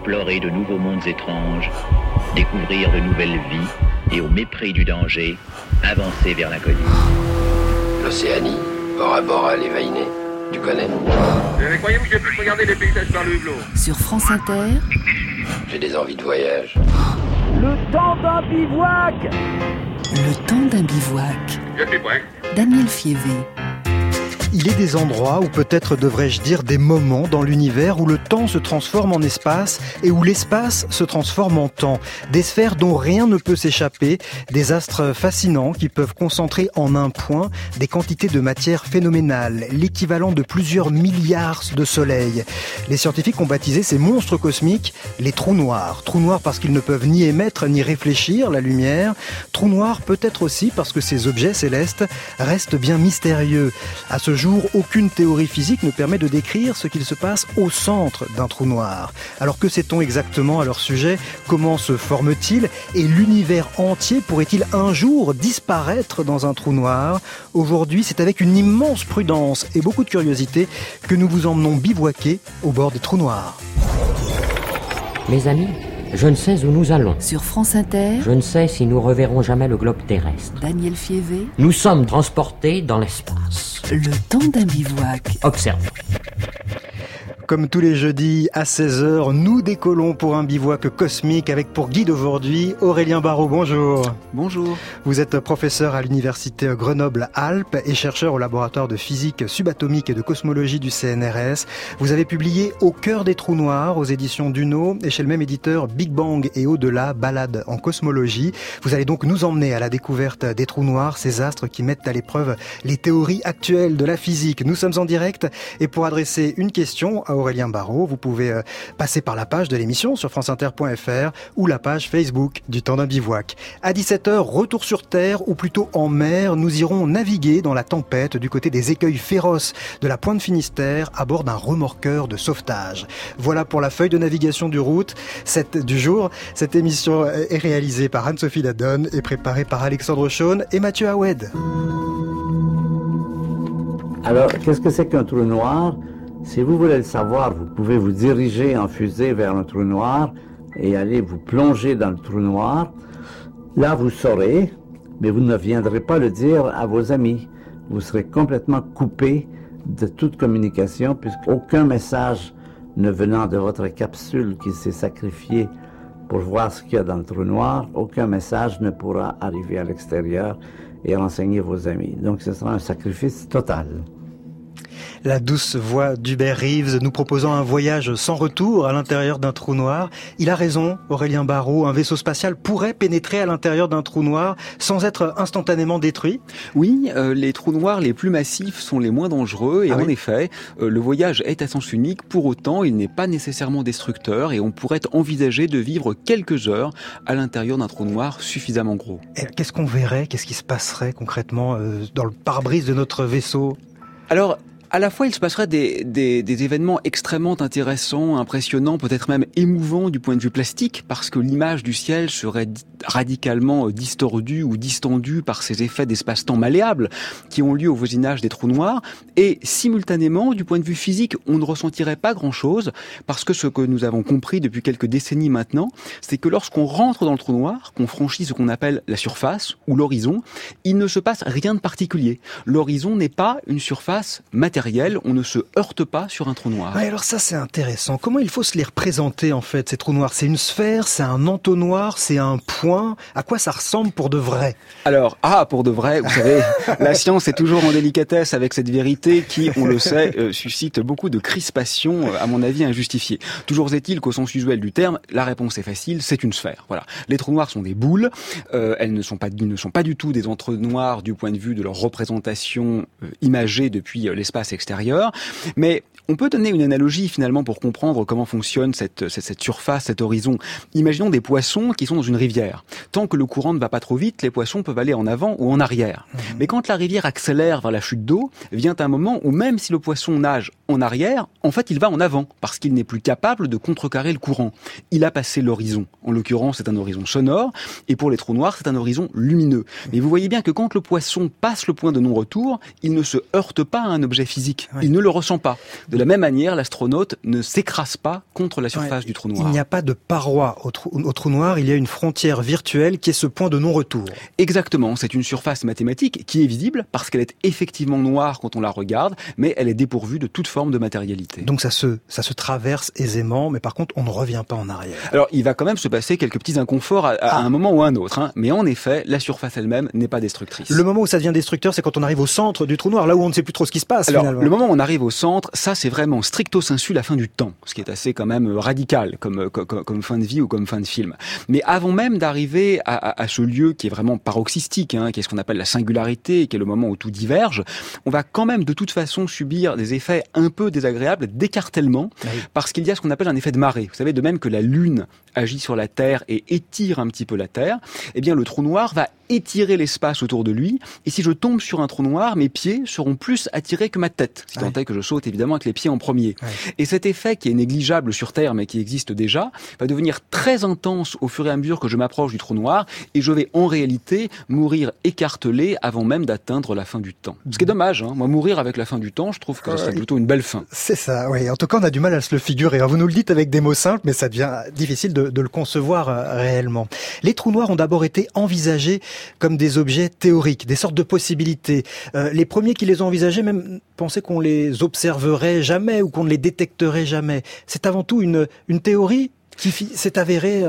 explorer de nouveaux mondes étranges, découvrir de nouvelles vies et au mépris du danger, avancer vers l'inconnu. L'Océanie, Bora Bora, les Vainés, tu connais? Mais croyez-vous que je puisse regarder les paysages par le hublot? Sur France Inter, J'ai des envies de voyage. Le temps d'un bivouac. le temps d'un bivouac. Je suis prêt. Daniel Fievé. Il est des endroits, ou peut-être devrais-je dire des moments dans l'univers où le temps se transforme en espace et où l'espace se transforme en temps. Des sphères dont rien ne peut s'échapper, des astres fascinants qui peuvent concentrer en un point des quantités de matière phénoménales, l'équivalent de plusieurs milliards de soleils. Les scientifiques ont baptisé ces monstres cosmiques les trous noirs. Trous noirs parce qu'ils ne peuvent ni émettre ni réfléchir la lumière. Trous noirs peut-être aussi parce que ces objets célestes restent bien mystérieux. À ce jour, aucune théorie physique ne permet de décrire ce qu'il se passe au centre d'un trou noir. Alors que sait-on exactement à leur sujet? Comment se forme-t-il? Et l'univers entier pourrait-il un jour disparaître dans un trou noir? Aujourd'hui, c'est avec une immense prudence et beaucoup de curiosité que nous vous emmenons bivouaquer au bord des trous noirs. Mes amis, je ne sais où nous allons. Sur France Inter, Je ne sais si nous reverrons jamais le globe terrestre. Daniel Fievé, Nous sommes transportés dans l'espace. le temps d'un bivouac. Observons. Comme tous les jeudis à 16h, nous décollons pour un bivouac cosmique avec pour guide aujourd'hui Aurélien Barraud. Bonjour. Bonjour. Vous êtes professeur à l'université Grenoble-Alpes et chercheur au laboratoire de physique subatomique et de cosmologie du CNRS. Vous avez publié Au cœur des trous noirs aux éditions Duno et chez le même éditeur Big Bang et au-delà, balade en cosmologie. Vous allez donc nous emmener à la découverte des trous noirs, ces astres qui mettent à l'épreuve les théories actuelles de la physique. Nous sommes en direct et pour adresser une question à Aurélien Barraud, vous pouvez passer par la page de l'émission sur franceinter.fr ou la page Facebook du temps d'un bivouac. À 17h, retour sur Terre, ou plutôt en mer, nous irons naviguer dans la tempête du côté des écueils féroces de la Pointe Finistère à bord d'un remorqueur de sauvetage. Voilà pour la feuille de navigation du jour. Cette émission est réalisée par Anne-Sophie Ladonne et préparée par Alexandre Chaune et Mathieu Aoued. Alors, qu'est-ce que c'est qu'un trou noir? Si vous voulez le savoir, vous pouvez vous diriger en fusée vers un trou noir et aller vous plonger dans le trou noir. Là, vous saurez, mais vous ne viendrez pas le dire à vos amis. Vous serez complètement coupé de toute communication puisqu'aucun message ne venant de votre capsule qui s'est sacrifiée pour voir ce qu'il y a dans le trou noir, aucun message ne pourra arriver à l'extérieur et renseigner vos amis. Donc, ce sera un sacrifice total. La douce voix d'Hubert Reeves nous proposant un voyage sans retour à l'intérieur d'un trou noir. Il a raison, Aurélien Barraud, un vaisseau spatial pourrait pénétrer à l'intérieur d'un trou noir sans être instantanément détruit? Oui, les trous noirs les plus massifs sont les moins dangereux et en effet, le voyage est à sens unique. Pour autant, il n'est pas nécessairement destructeur et on pourrait envisager de vivre quelques heures à l'intérieur d'un trou noir suffisamment gros. Et qu'est-ce qu'on verrait? Qu'est-ce qui se passerait concrètement dans le pare-brise de notre vaisseau? Alors, à la fois, il se passerait des événements extrêmement intéressants, impressionnants, peut-être même émouvants du point de vue plastique, parce que l'image du ciel serait radicalement distordue ou distendue par ces effets d'espace-temps malléables qui ont lieu au voisinage des trous noirs. Et simultanément, du point de vue physique, on ne ressentirait pas grand-chose, parce que ce que nous avons compris depuis quelques décennies maintenant, c'est que lorsqu'on rentre dans le trou noir, qu'on franchit ce qu'on appelle la surface ou l'horizon, il ne se passe rien de particulier. L'horizon n'est pas une surface matérielle. On ne se heurte pas sur un trou noir. Ouais, alors ça c'est intéressant. Comment il faut se les représenter en fait, ces trous noirs? C'est une sphère, c'est un entonnoir, c'est un point? À quoi ça ressemble pour de vrai? Alors, pour de vrai, vous savez, la science est toujours en délicatesse avec cette vérité qui, on le sait, suscite beaucoup de crispation, à mon avis, injustifiée. Toujours est-il qu'au sens usuel du terme, la réponse est facile, c'est une sphère. Voilà. Les trous noirs sont des boules, ils ne sont pas du tout des entonnoirs du point de vue de leur représentation imagée depuis l'espace extérieur, mais on peut donner une analogie finalement pour comprendre comment fonctionne cette surface, cet horizon. Imaginons des poissons qui sont dans une rivière. Tant que le courant ne va pas trop vite, les poissons peuvent aller en avant ou en arrière. Mais quand la rivière accélère vers la chute d'eau, vient un moment où même si le poisson nage en arrière, en fait il va en avant, parce qu'il n'est plus capable de contrecarrer le courant. Il a passé l'horizon. En l'occurrence, c'est un horizon sonore, et pour les trous noirs, c'est un horizon lumineux. Mais vous voyez bien que quand le poisson passe le point de non-retour, il ne se heurte pas à un objet physique. Il ne le ressent pas. De De la même manière, l'astronaute ne s'écrase pas contre la surface du trou noir. Il n'y a pas de paroi au trou noir, il y a une frontière virtuelle qui est ce point de non-retour. Exactement, c'est une surface mathématique qui est visible parce qu'elle est effectivement noire quand on la regarde, mais elle est dépourvue de toute forme de matérialité. Donc ça se traverse aisément, mais par contre on ne revient pas en arrière. Alors il va quand même se passer quelques petits inconforts à un moment ou à un autre, hein. Mais en effet, la surface elle-même n'est pas destructrice. Le moment où ça devient destructeur, c'est quand on arrive au centre du trou noir, là où on ne sait plus trop ce qui se passe. Alors, finalement. le moment où on arrive au centre, ça c'est vraiment stricto sensu la fin du temps, ce qui est assez quand même radical comme fin de vie ou comme fin de film. Mais avant même d'arriver à ce lieu qui est vraiment paroxystique, hein, qui est ce qu'on appelle la singularité, qui est le moment où tout diverge, on va quand même de toute façon subir des effets un peu désagréables d'écartèlement, parce qu'il y a ce qu'on appelle un effet de marée. Vous savez, de même que la Lune agit sur la Terre et étire un petit peu la Terre, eh bien le trou noir va étirer l'espace autour de lui, et si je tombe sur un trou noir, mes pieds seront plus attirés que ma tête, si tant est que je saute évidemment avec les pieds en premier. Et cet effet qui est négligeable sur Terre, mais qui existe déjà, va devenir très intense au fur et à mesure que je m'approche du trou noir, et je vais en réalité mourir écartelé avant même d'atteindre la fin du temps. Ce qui est dommage, hein. Moi mourir avec la fin du temps, je trouve que c'est plutôt une belle fin. C'est ça, oui. En tout cas, on a du mal à se le figurer. Vous nous le dites avec des mots simples, mais ça devient difficile de le concevoir réellement. Les trous noirs ont d'abord été envisagés comme des objets théoriques, des sortes de possibilités. Les premiers qui les ont envisagés même pensaient qu'on les observerait jamais ou qu'on ne les détecterait jamais. C'est avant tout une théorie qui s'est avérée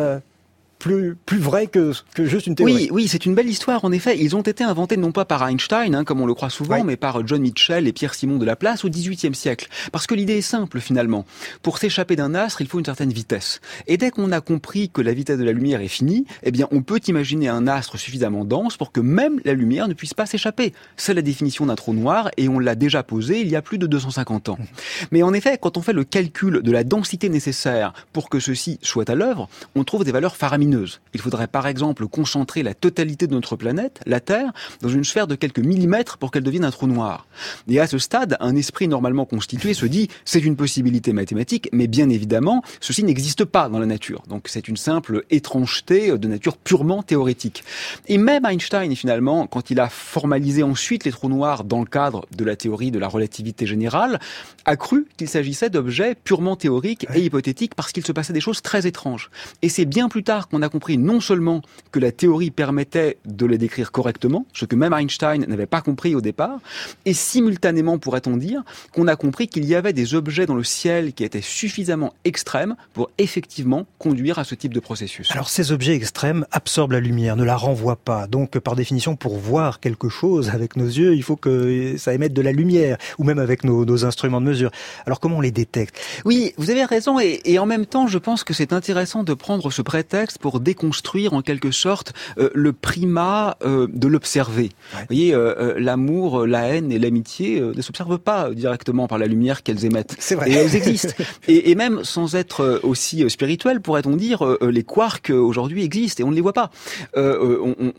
plus vrai que juste une théorie. Oui, c'est une belle histoire, en effet. Ils ont été inventés non pas par Einstein, hein, comme on le croit souvent, mais par John Michell et Pierre-Simon de Laplace au XVIIIe siècle. Parce que l'idée est simple, finalement. Pour s'échapper d'un astre, il faut une certaine vitesse. Et dès qu'on a compris que la vitesse de la lumière est finie, eh bien, on peut imaginer un astre suffisamment dense pour que même la lumière ne puisse pas s'échapper. C'est la définition d'un trou noir, et on l'a déjà posée il y a plus de 250 ans. Mais en effet, quand on fait le calcul de la densité nécessaire pour que ceci soit à l'œuvre, on trouve des valeurs faramineuses. Il faudrait par exemple concentrer la totalité de notre planète, la Terre, dans une sphère de quelques millimètres pour qu'elle devienne un trou noir. Et à ce stade, un esprit normalement constitué se dit c'est une possibilité mathématique, mais bien évidemment, ceci n'existe pas dans la nature. Donc c'est une simple étrangeté de nature purement théorétique. Et même Einstein, finalement, quand il a formalisé ensuite les trous noirs dans le cadre de la théorie de la relativité générale, a cru qu'il s'agissait d'objets purement théoriques et hypothétiques parce qu'il se passait des choses très étranges. Et c'est bien plus tard qu'on a compris non seulement que la théorie permettait de les décrire correctement, ce que même Einstein n'avait pas compris au départ, et simultanément, pourrait-on dire, qu'on a compris qu'il y avait des objets dans le ciel qui étaient suffisamment extrêmes pour effectivement conduire à ce type de processus. Alors ces objets extrêmes absorbent la lumière, ne la renvoient pas. Donc par définition, pour voir quelque chose avec nos yeux, il faut que ça émette de la lumière, ou même avec nos instruments de mesure. Alors comment on les détecte ? Oui, vous avez raison, et en même temps, je pense que c'est intéressant de prendre ce prétexte pour déconstruire en quelque sorte le primat de l'observer. Vous voyez, l'amour, la haine et l'amitié ne s'observent pas directement par la lumière qu'elles émettent. C'est vrai. Et elles existent. et même sans être aussi spirituel, pourrait-on dire, les quarks aujourd'hui existent et on ne les voit pas. On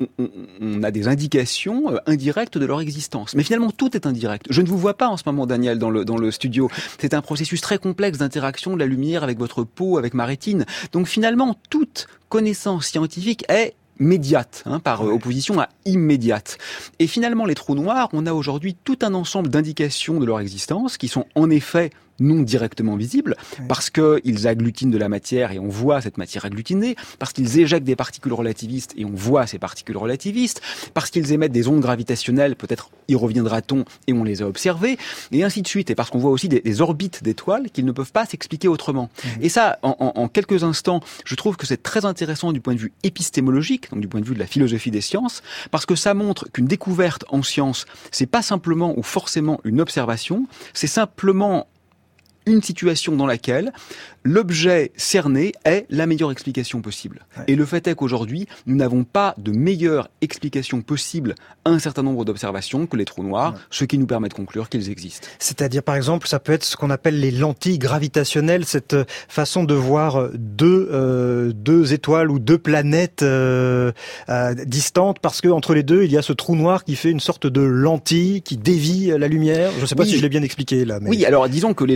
a des indications indirectes de leur existence. Mais finalement, tout est indirect. Je ne vous vois pas en ce moment, Daniel, dans le studio. C'est un processus très complexe d'interaction de la lumière avec votre peau, avec ma rétine. Donc finalement, toute connaissance scientifique est médiate, par opposition à immédiate. Et finalement, les trous noirs, on a aujourd'hui tout un ensemble d'indications de leur existence qui sont en effet non directement visibles, parce qu'ils agglutinent de la matière et on voit cette matière agglutinée, parce qu'ils éjectent des particules relativistes et on voit ces particules relativistes, parce qu'ils émettent des ondes gravitationnelles, peut-être y reviendra-t-on et on les a observées, et ainsi de suite, et parce qu'on voit aussi des orbites d'étoiles qu'ils ne peuvent pas s'expliquer autrement. Et ça, en quelques instants, je trouve que c'est très intéressant du point de vue épistémologique, donc du point de vue de la philosophie des sciences, parce que ça montre qu'une découverte en science, c'est pas simplement ou forcément une observation, c'est simplement une situation dans laquelle l'objet cerné est la meilleure explication possible. Et le fait est qu'aujourd'hui, nous n'avons pas de meilleure explication possible à un certain nombre d'observations que les trous noirs, ce qui nous permet de conclure qu'ils existent. C'est-à-dire, par exemple, ça peut être ce qu'on appelle les lentilles gravitationnelles, cette façon de voir deux étoiles ou deux planètes distantes, parce que entre les deux, il y a ce trou noir qui fait une sorte de lentille qui dévie la lumière. Je ne sais pas si je l'ai bien expliqué là. Mais... Oui, alors disons que les lentilles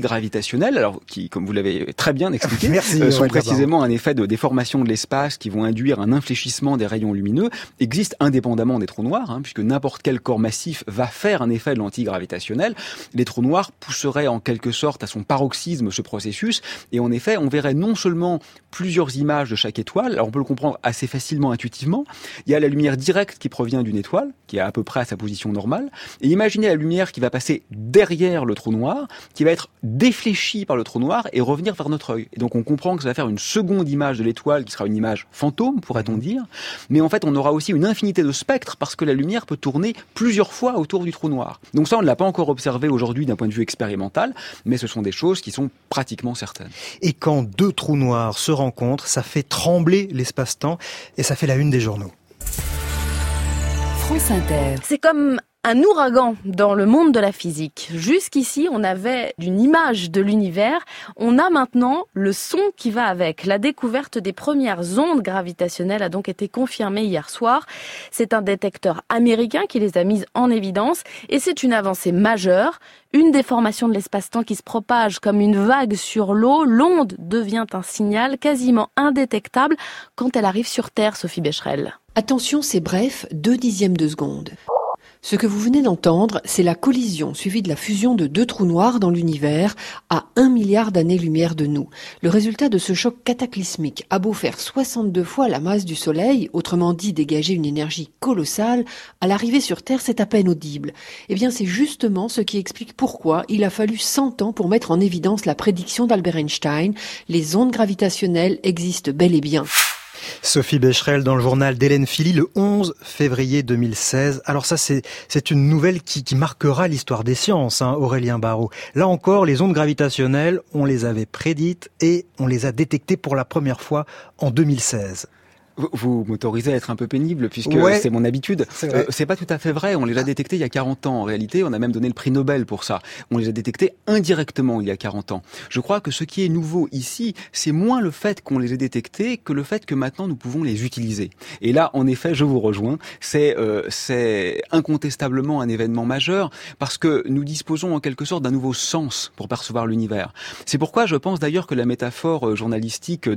gravitationnelles, alors qui, comme vous l'avez très bien expliqué, Merci, sont précisément un effet de déformation de l'espace qui vont induire un infléchissement des rayons lumineux, existent indépendamment des trous noirs, puisque n'importe quel corps massif va faire un effet de l'antigravitationnel. Les trous noirs pousseraient en quelque sorte à son paroxysme ce processus, et en effet, on verrait non seulement plusieurs images de chaque étoile, alors on peut le comprendre assez facilement intuitivement, il y a la lumière directe qui provient d'une étoile, qui est à peu près à sa position normale, et imaginez la lumière qui va passer derrière le trou noir, qui va être défléchie par le trou noir et revenir vers notre œil. Et donc on comprend que ça va faire une seconde image de l'étoile qui sera une image fantôme, pourrait-on dire, mais en fait on aura aussi une infinité de spectres parce que la lumière peut tourner plusieurs fois autour du trou noir. Donc ça on ne l'a pas encore observé aujourd'hui d'un point de vue expérimental, mais ce sont des choses qui sont pratiquement certaines. Et quand deux trous noirs se rencontrent, ça fait trembler l'espace-temps et ça fait la une des journaux. France Inter. C'est comme un ouragan dans le monde de la physique. Jusqu'ici, on avait une image de l'univers. On a maintenant le son qui va avec. La découverte des premières ondes gravitationnelles a donc été confirmée hier soir. C'est un détecteur américain qui les a mises en évidence et c'est une avancée majeure. Une déformation de l'espace-temps qui se propage comme une vague sur l'eau. L'onde devient un signal quasiment indétectable quand elle arrive sur Terre, Sophie Becherel. Attention, c'est bref, 0,2 de seconde. Ce que vous venez d'entendre, c'est la collision suivie de la fusion de deux trous noirs dans l'univers à 1 milliard d'années-lumière de nous. Le résultat de ce choc cataclysmique a beau faire 62 fois la masse du Soleil, autrement dit dégager une énergie colossale, à l'arrivée sur Terre, c'est à peine audible. Eh bien, c'est justement ce qui explique pourquoi il a fallu 100 ans pour mettre en évidence la prédiction d'Albert Einstein. Les ondes gravitationnelles existent bel et bien. Sophie Becherel dans le journal d'Hélène Philly le 11 février 2016. Alors ça, c'est une nouvelle qui marquera l'histoire des sciences, Aurélien Barraud. Là encore, les ondes gravitationnelles, on les avait prédites et on les a détectées pour la première fois en 2016. Vous m'autorisez à être un peu pénible puisque c'est mon habitude. C'est pas tout à fait vrai. On les a détectés il y a 40 ans. En réalité, on a même donné le prix Nobel pour ça. On les a détectés indirectement il y a 40 ans. Je crois que ce qui est nouveau ici, c'est moins le fait qu'on les ait détectés que le fait que maintenant nous pouvons les utiliser. Et là, en effet, je vous rejoins. C'est incontestablement un événement majeur parce que nous disposons en quelque sorte d'un nouveau sens pour percevoir l'univers. C'est pourquoi je pense d'ailleurs que la métaphore journalistique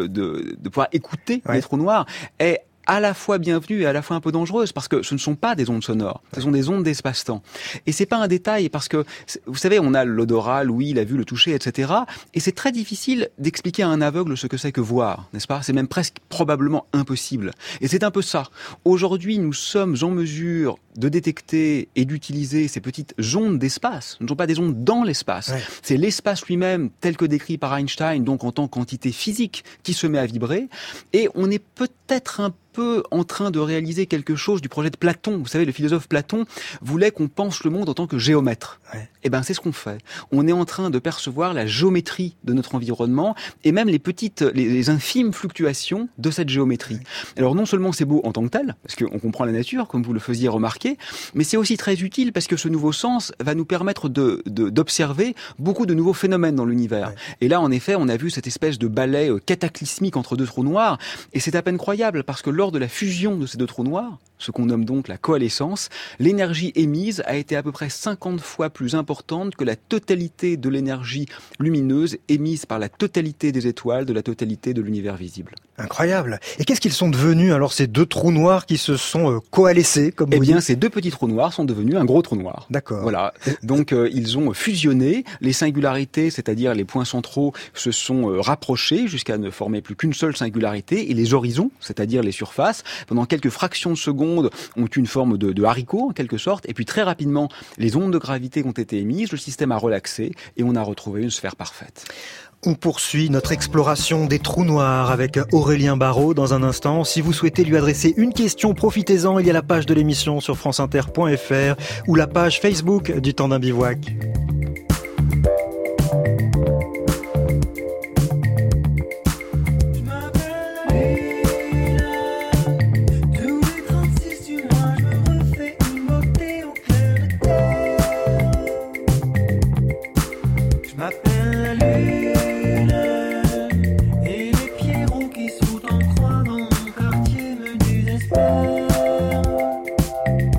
de pouvoir écouter les trous noirs est à la fois bienvenue et à la fois un peu dangereuse parce que ce ne sont pas des ondes sonores, ce sont des ondes d'espace-temps. Et c'est pas un détail parce que, vous savez, on a l'odorat, l'ouïe, la vue, le toucher, etc. Et c'est très difficile d'expliquer à un aveugle ce que c'est que voir, n'est-ce pas? C'est même presque probablement impossible. Et c'est un peu ça. Aujourd'hui, nous sommes en mesure de détecter et d'utiliser ces petites ondes d'espace. Ce ne sont pas des ondes dans l'espace. Ouais. C'est l'espace lui-même tel que décrit par Einstein, donc en tant qu'entité physique qui se met à vibrer. Et on est peut-être un peu en train de réaliser quelque chose du projet de Platon. Vous savez, le philosophe Platon voulait qu'on pense le monde en tant que géomètre. Ouais. Et ben, c'est ce qu'on fait. On est en train de percevoir la géométrie de notre environnement et même les infimes fluctuations de cette géométrie. Ouais. Alors, non seulement c'est beau en tant que tel, parce qu'on comprend la nature, comme vous le faisiez remarquer, mais c'est aussi très utile parce que ce nouveau sens va nous permettre d'observer beaucoup de nouveaux phénomènes dans l'univers. Ouais. Et là, en effet, on a vu cette espèce de balai cataclysmique entre deux trous noirs et c'est à peine croyable parce que lors de la fusion de ces deux trous noirs, ce qu'on nomme donc la coalescence, l'énergie émise a été à peu près 50 fois plus importante que la totalité de l'énergie lumineuse émise par la totalité des étoiles, de la totalité de l'univers visible. Incroyable. Et qu'est-ce qu'ils sont devenus alors ces deux trous noirs qui se sont coalescés comme vous dites ? Eh bien, ces deux petits trous noirs sont devenus un gros trou noir. D'accord. Voilà. Donc, ils ont fusionné. Les singularités, c'est-à-dire les points centraux, se sont rapprochés jusqu'à ne former plus qu'une seule singularité. Et les horizons, c'est-à-dire les surfaces, pendant quelques fractions de secondes, ont une forme de haricot, en quelque sorte. Et puis, très rapidement, les ondes de gravité ont été émises, le système a relaxé et on a retrouvé une sphère parfaite. On poursuit notre exploration des trous noirs avec Aurélien Barraud dans un instant. Si vous souhaitez lui adresser une question, profitez-en. Il y a la page de l'émission sur franceinter.fr ou la page Facebook du Temps d'un bivouac.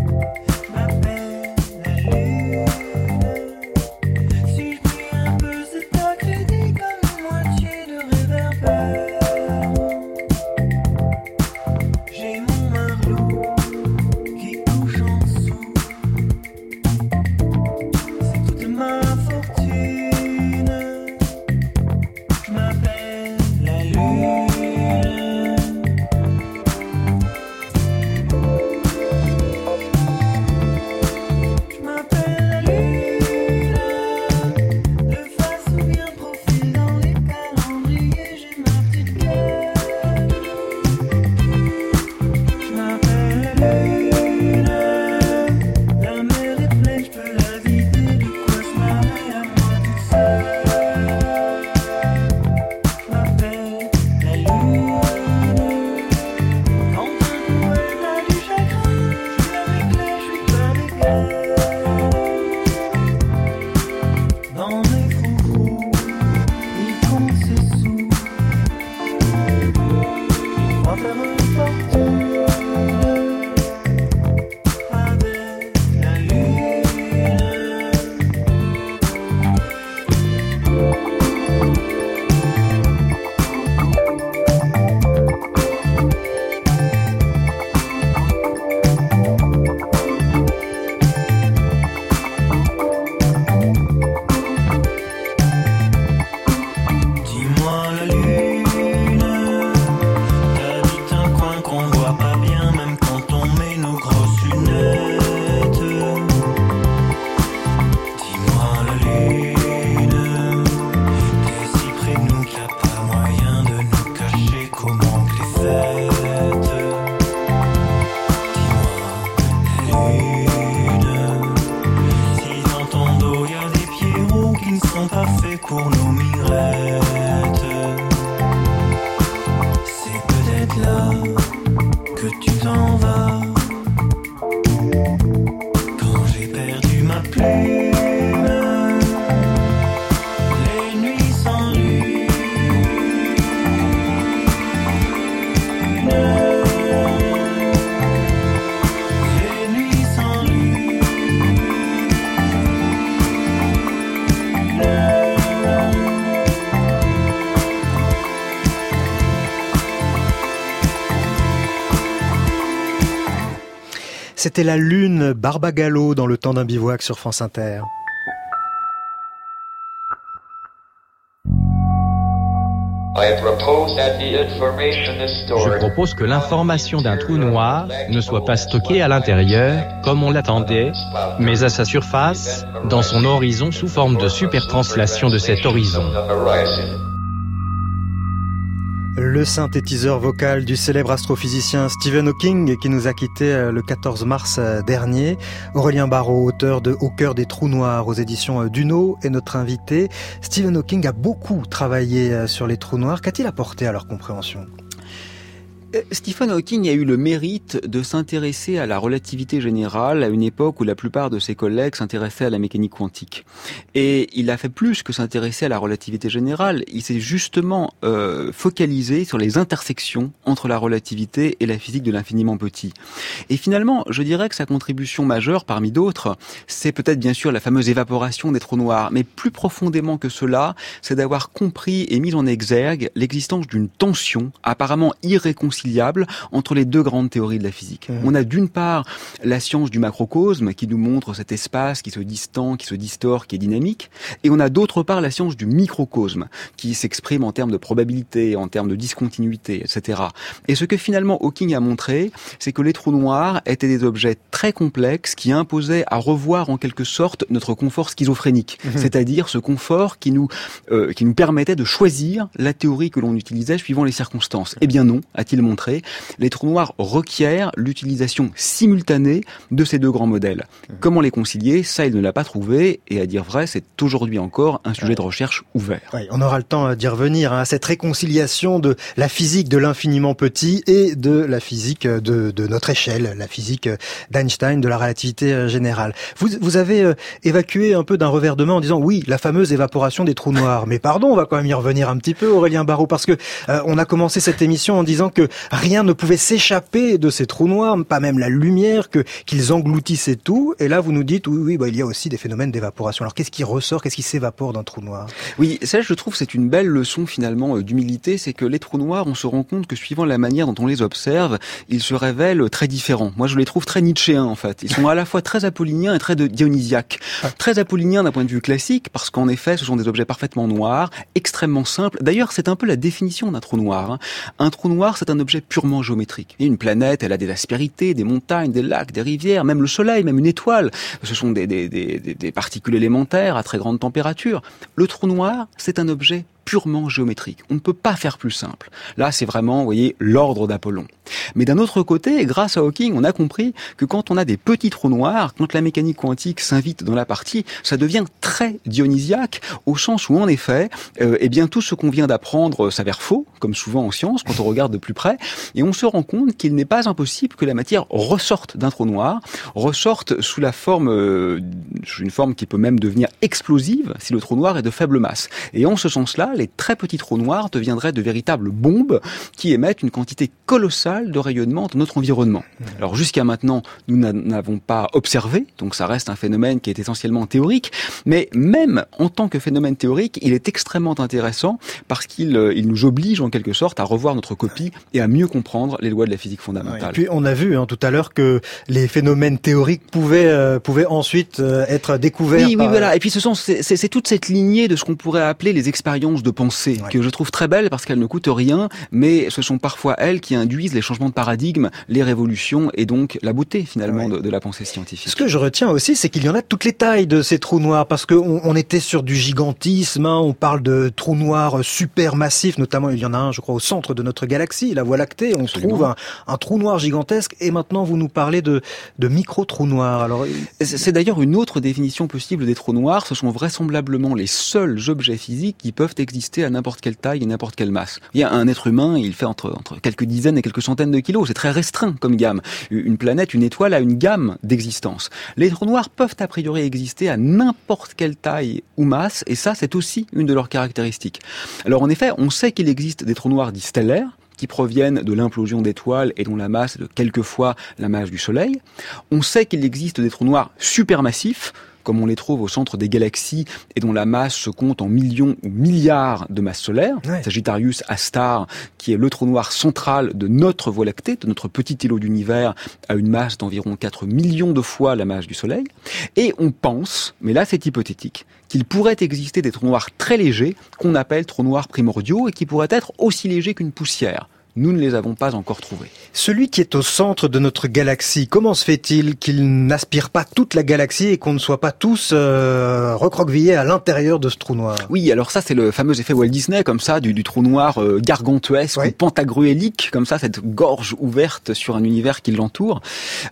Si je prie un peu m'arrête. C'est peut-être là que tu t'en vas. Quand j'ai perdu ma plume, les nuits sans lune. C'était la lune Barbagallo dans Le Temps d'un bivouac sur France Inter. Je propose que l'information d'un trou noir ne soit pas stockée à l'intérieur, comme on l'attendait, mais à sa surface, dans son horizon sous forme de supertranslation de cet horizon. Le synthétiseur vocal du célèbre astrophysicien Stephen Hawking qui nous a quittés le 14 mars dernier. Aurélien Barraud, auteur de Au cœur des trous noirs aux éditions Duno, est notre invité. Stephen Hawking a beaucoup travaillé sur les trous noirs. Qu'a-t-il apporté à leur compréhension ? Stephen Hawking a eu le mérite de s'intéresser à la relativité générale à une époque où la plupart de ses collègues s'intéressaient à la mécanique quantique. Et il a fait plus que s'intéresser à la relativité générale, il s'est justement focalisé sur les intersections entre la relativité et la physique de l'infiniment petit. Et finalement, je dirais que sa contribution majeure, parmi d'autres, c'est peut-être bien sûr la fameuse évaporation des trous noirs, mais plus profondément que cela, c'est d'avoir compris et mis en exergue l'existence d'une tension apparemment irréconciliable entre les deux grandes théories de la physique. On a d'une part la science du macrocosme qui nous montre cet espace qui se distend, qui se distord, qui est dynamique, et on a d'autre part la science du microcosme qui s'exprime en termes de probabilité, en termes de discontinuité, etc. Et ce que finalement Hawking a montré, c'est que les trous noirs étaient des objets très complexes qui imposaient à revoir en quelque sorte notre confort schizophrénique, c'est-à-dire ce confort qui nous permettait de choisir la théorie que l'on utilisait suivant les circonstances. Eh bien non, a-t-il montré, les trous noirs requièrent l'utilisation simultanée de ces deux grands modèles. Comment les concilier ? Ça, il ne l'a pas trouvé, et à dire vrai, c'est aujourd'hui encore un sujet de recherche ouvert. Oui, on aura le temps d'y revenir, à cette réconciliation de la physique de l'infiniment petit et de la physique de notre échelle, la physique d'Einstein, de la relativité générale. Vous avez évacué un peu d'un revers de main en disant oui, la fameuse évaporation des trous noirs. Mais pardon, on va quand même y revenir un petit peu, Aurélien Barraud, parce que on a commencé cette émission en disant que rien ne pouvait s'échapper de ces trous noirs, pas même la lumière, qu'ils engloutissaient tout. Et là, vous nous dites, oui, il y a aussi des phénomènes d'évaporation. Alors, qu'est-ce qui ressort, qu'est-ce qui s'évapore d'un trou noir ? Oui, ça, je trouve, c'est une belle leçon, finalement, d'humilité. C'est que les trous noirs, on se rend compte que suivant la manière dont on les observe, ils se révèlent très différents. Moi, je les trouve très nietzschéens, en fait. Ils sont à la fois très apolliniens et très dionysiaques. Très apolliniens d'un point de vue classique, parce qu'en effet, ce sont des objets parfaitement noirs, extrêmement simples. D'ailleurs, c'est un peu la définition d'un trou noir. Un trou noir, c'est un objet purement géométrique. Et une planète, elle a des aspérités, des montagnes, des lacs, des rivières, même le soleil, même une étoile. Ce sont des particules élémentaires à très grande température. Le trou noir, c'est un objet purement géométrique. On ne peut pas faire plus simple. Là, c'est vraiment, vous voyez, l'ordre d'Apollon. Mais d'un autre côté, grâce à Hawking, on a compris que quand on a des petits trous noirs, quand la mécanique quantique s'invite dans la partie, ça devient très dionysiaque, au sens où, en effet, tout ce qu'on vient d'apprendre s'avère faux, comme souvent en science, quand on regarde de plus près, et on se rend compte qu'il n'est pas impossible que la matière ressorte d'un trou noir, ressorte sous la forme, une forme qui peut même devenir explosive, si le trou noir est de faible masse. Et en ce sens-là, les très petits trous noirs deviendraient de véritables bombes qui émettent une quantité colossale de rayonnement dans notre environnement. Alors jusqu'à maintenant, nous n'avons pas observé, donc ça reste un phénomène qui est essentiellement théorique, mais même en tant que phénomène théorique, il est extrêmement intéressant parce qu'il nous oblige en quelque sorte à revoir notre copie et à mieux comprendre les lois de la physique fondamentale. Et puis on a vu tout à l'heure que les phénomènes théoriques pouvaient ensuite être découverts. Oui, voilà. Et puis c'est toute cette lignée de ce qu'on pourrait appeler les expériences de pensée, que je trouve très belle parce qu'elles ne coûtent rien, mais ce sont parfois elles qui induisent les changements de paradigme, les révolutions et donc la beauté finalement de la pensée scientifique. Ce que je retiens aussi, c'est qu'il y en a de toutes les tailles de ces trous noirs, parce que on était sur du gigantisme, on parle de trous noirs supermassifs, notamment il y en a un, je crois, au centre de notre galaxie, la Voie lactée, on trouve un trou noir gigantesque, et maintenant vous nous parlez de micro-trous noirs. Alors, c'est d'ailleurs une autre définition possible des trous noirs, ce sont vraisemblablement les seuls objets physiques qui peuvent exister exister à n'importe quelle taille et n'importe quelle masse. Il y a un être humain, il fait entre quelques dizaines et quelques centaines de kilos. C'est très restreint comme gamme. Une planète, une étoile a une gamme d'existence. Les trous noirs peuvent a priori exister à n'importe quelle taille ou masse, et ça, c'est aussi une de leurs caractéristiques. Alors en effet, on sait qu'il existe des trous noirs dits stellaires, qui proviennent de l'implosion d'étoiles et dont la masse est de quelques fois la masse du Soleil. On sait qu'il existe des trous noirs supermassifs, comme on les trouve au centre des galaxies et dont la masse se compte en millions ou milliards de masses solaires. Ouais. Sagittarius A star, qui est le trou noir central de notre Voie lactée, de notre petit îlot d'univers, a une masse d'environ 4 millions de fois la masse du Soleil. Et on pense, mais là c'est hypothétique, qu'il pourrait exister des trous noirs très légers, qu'on appelle trous noirs primordiaux, et qui pourraient être aussi légers qu'une poussière. Nous ne les avons pas encore trouvés. Celui qui est au centre de notre galaxie, comment se fait-il qu'il n'aspire pas toute la galaxie et qu'on ne soit pas tous recroquevillés à l'intérieur de ce trou noir? Oui, alors ça c'est le fameux effet Walt Disney, comme ça, du trou noir gargantuesque, ou pentagruélique, comme ça, cette gorge ouverte sur un univers qui l'entoure.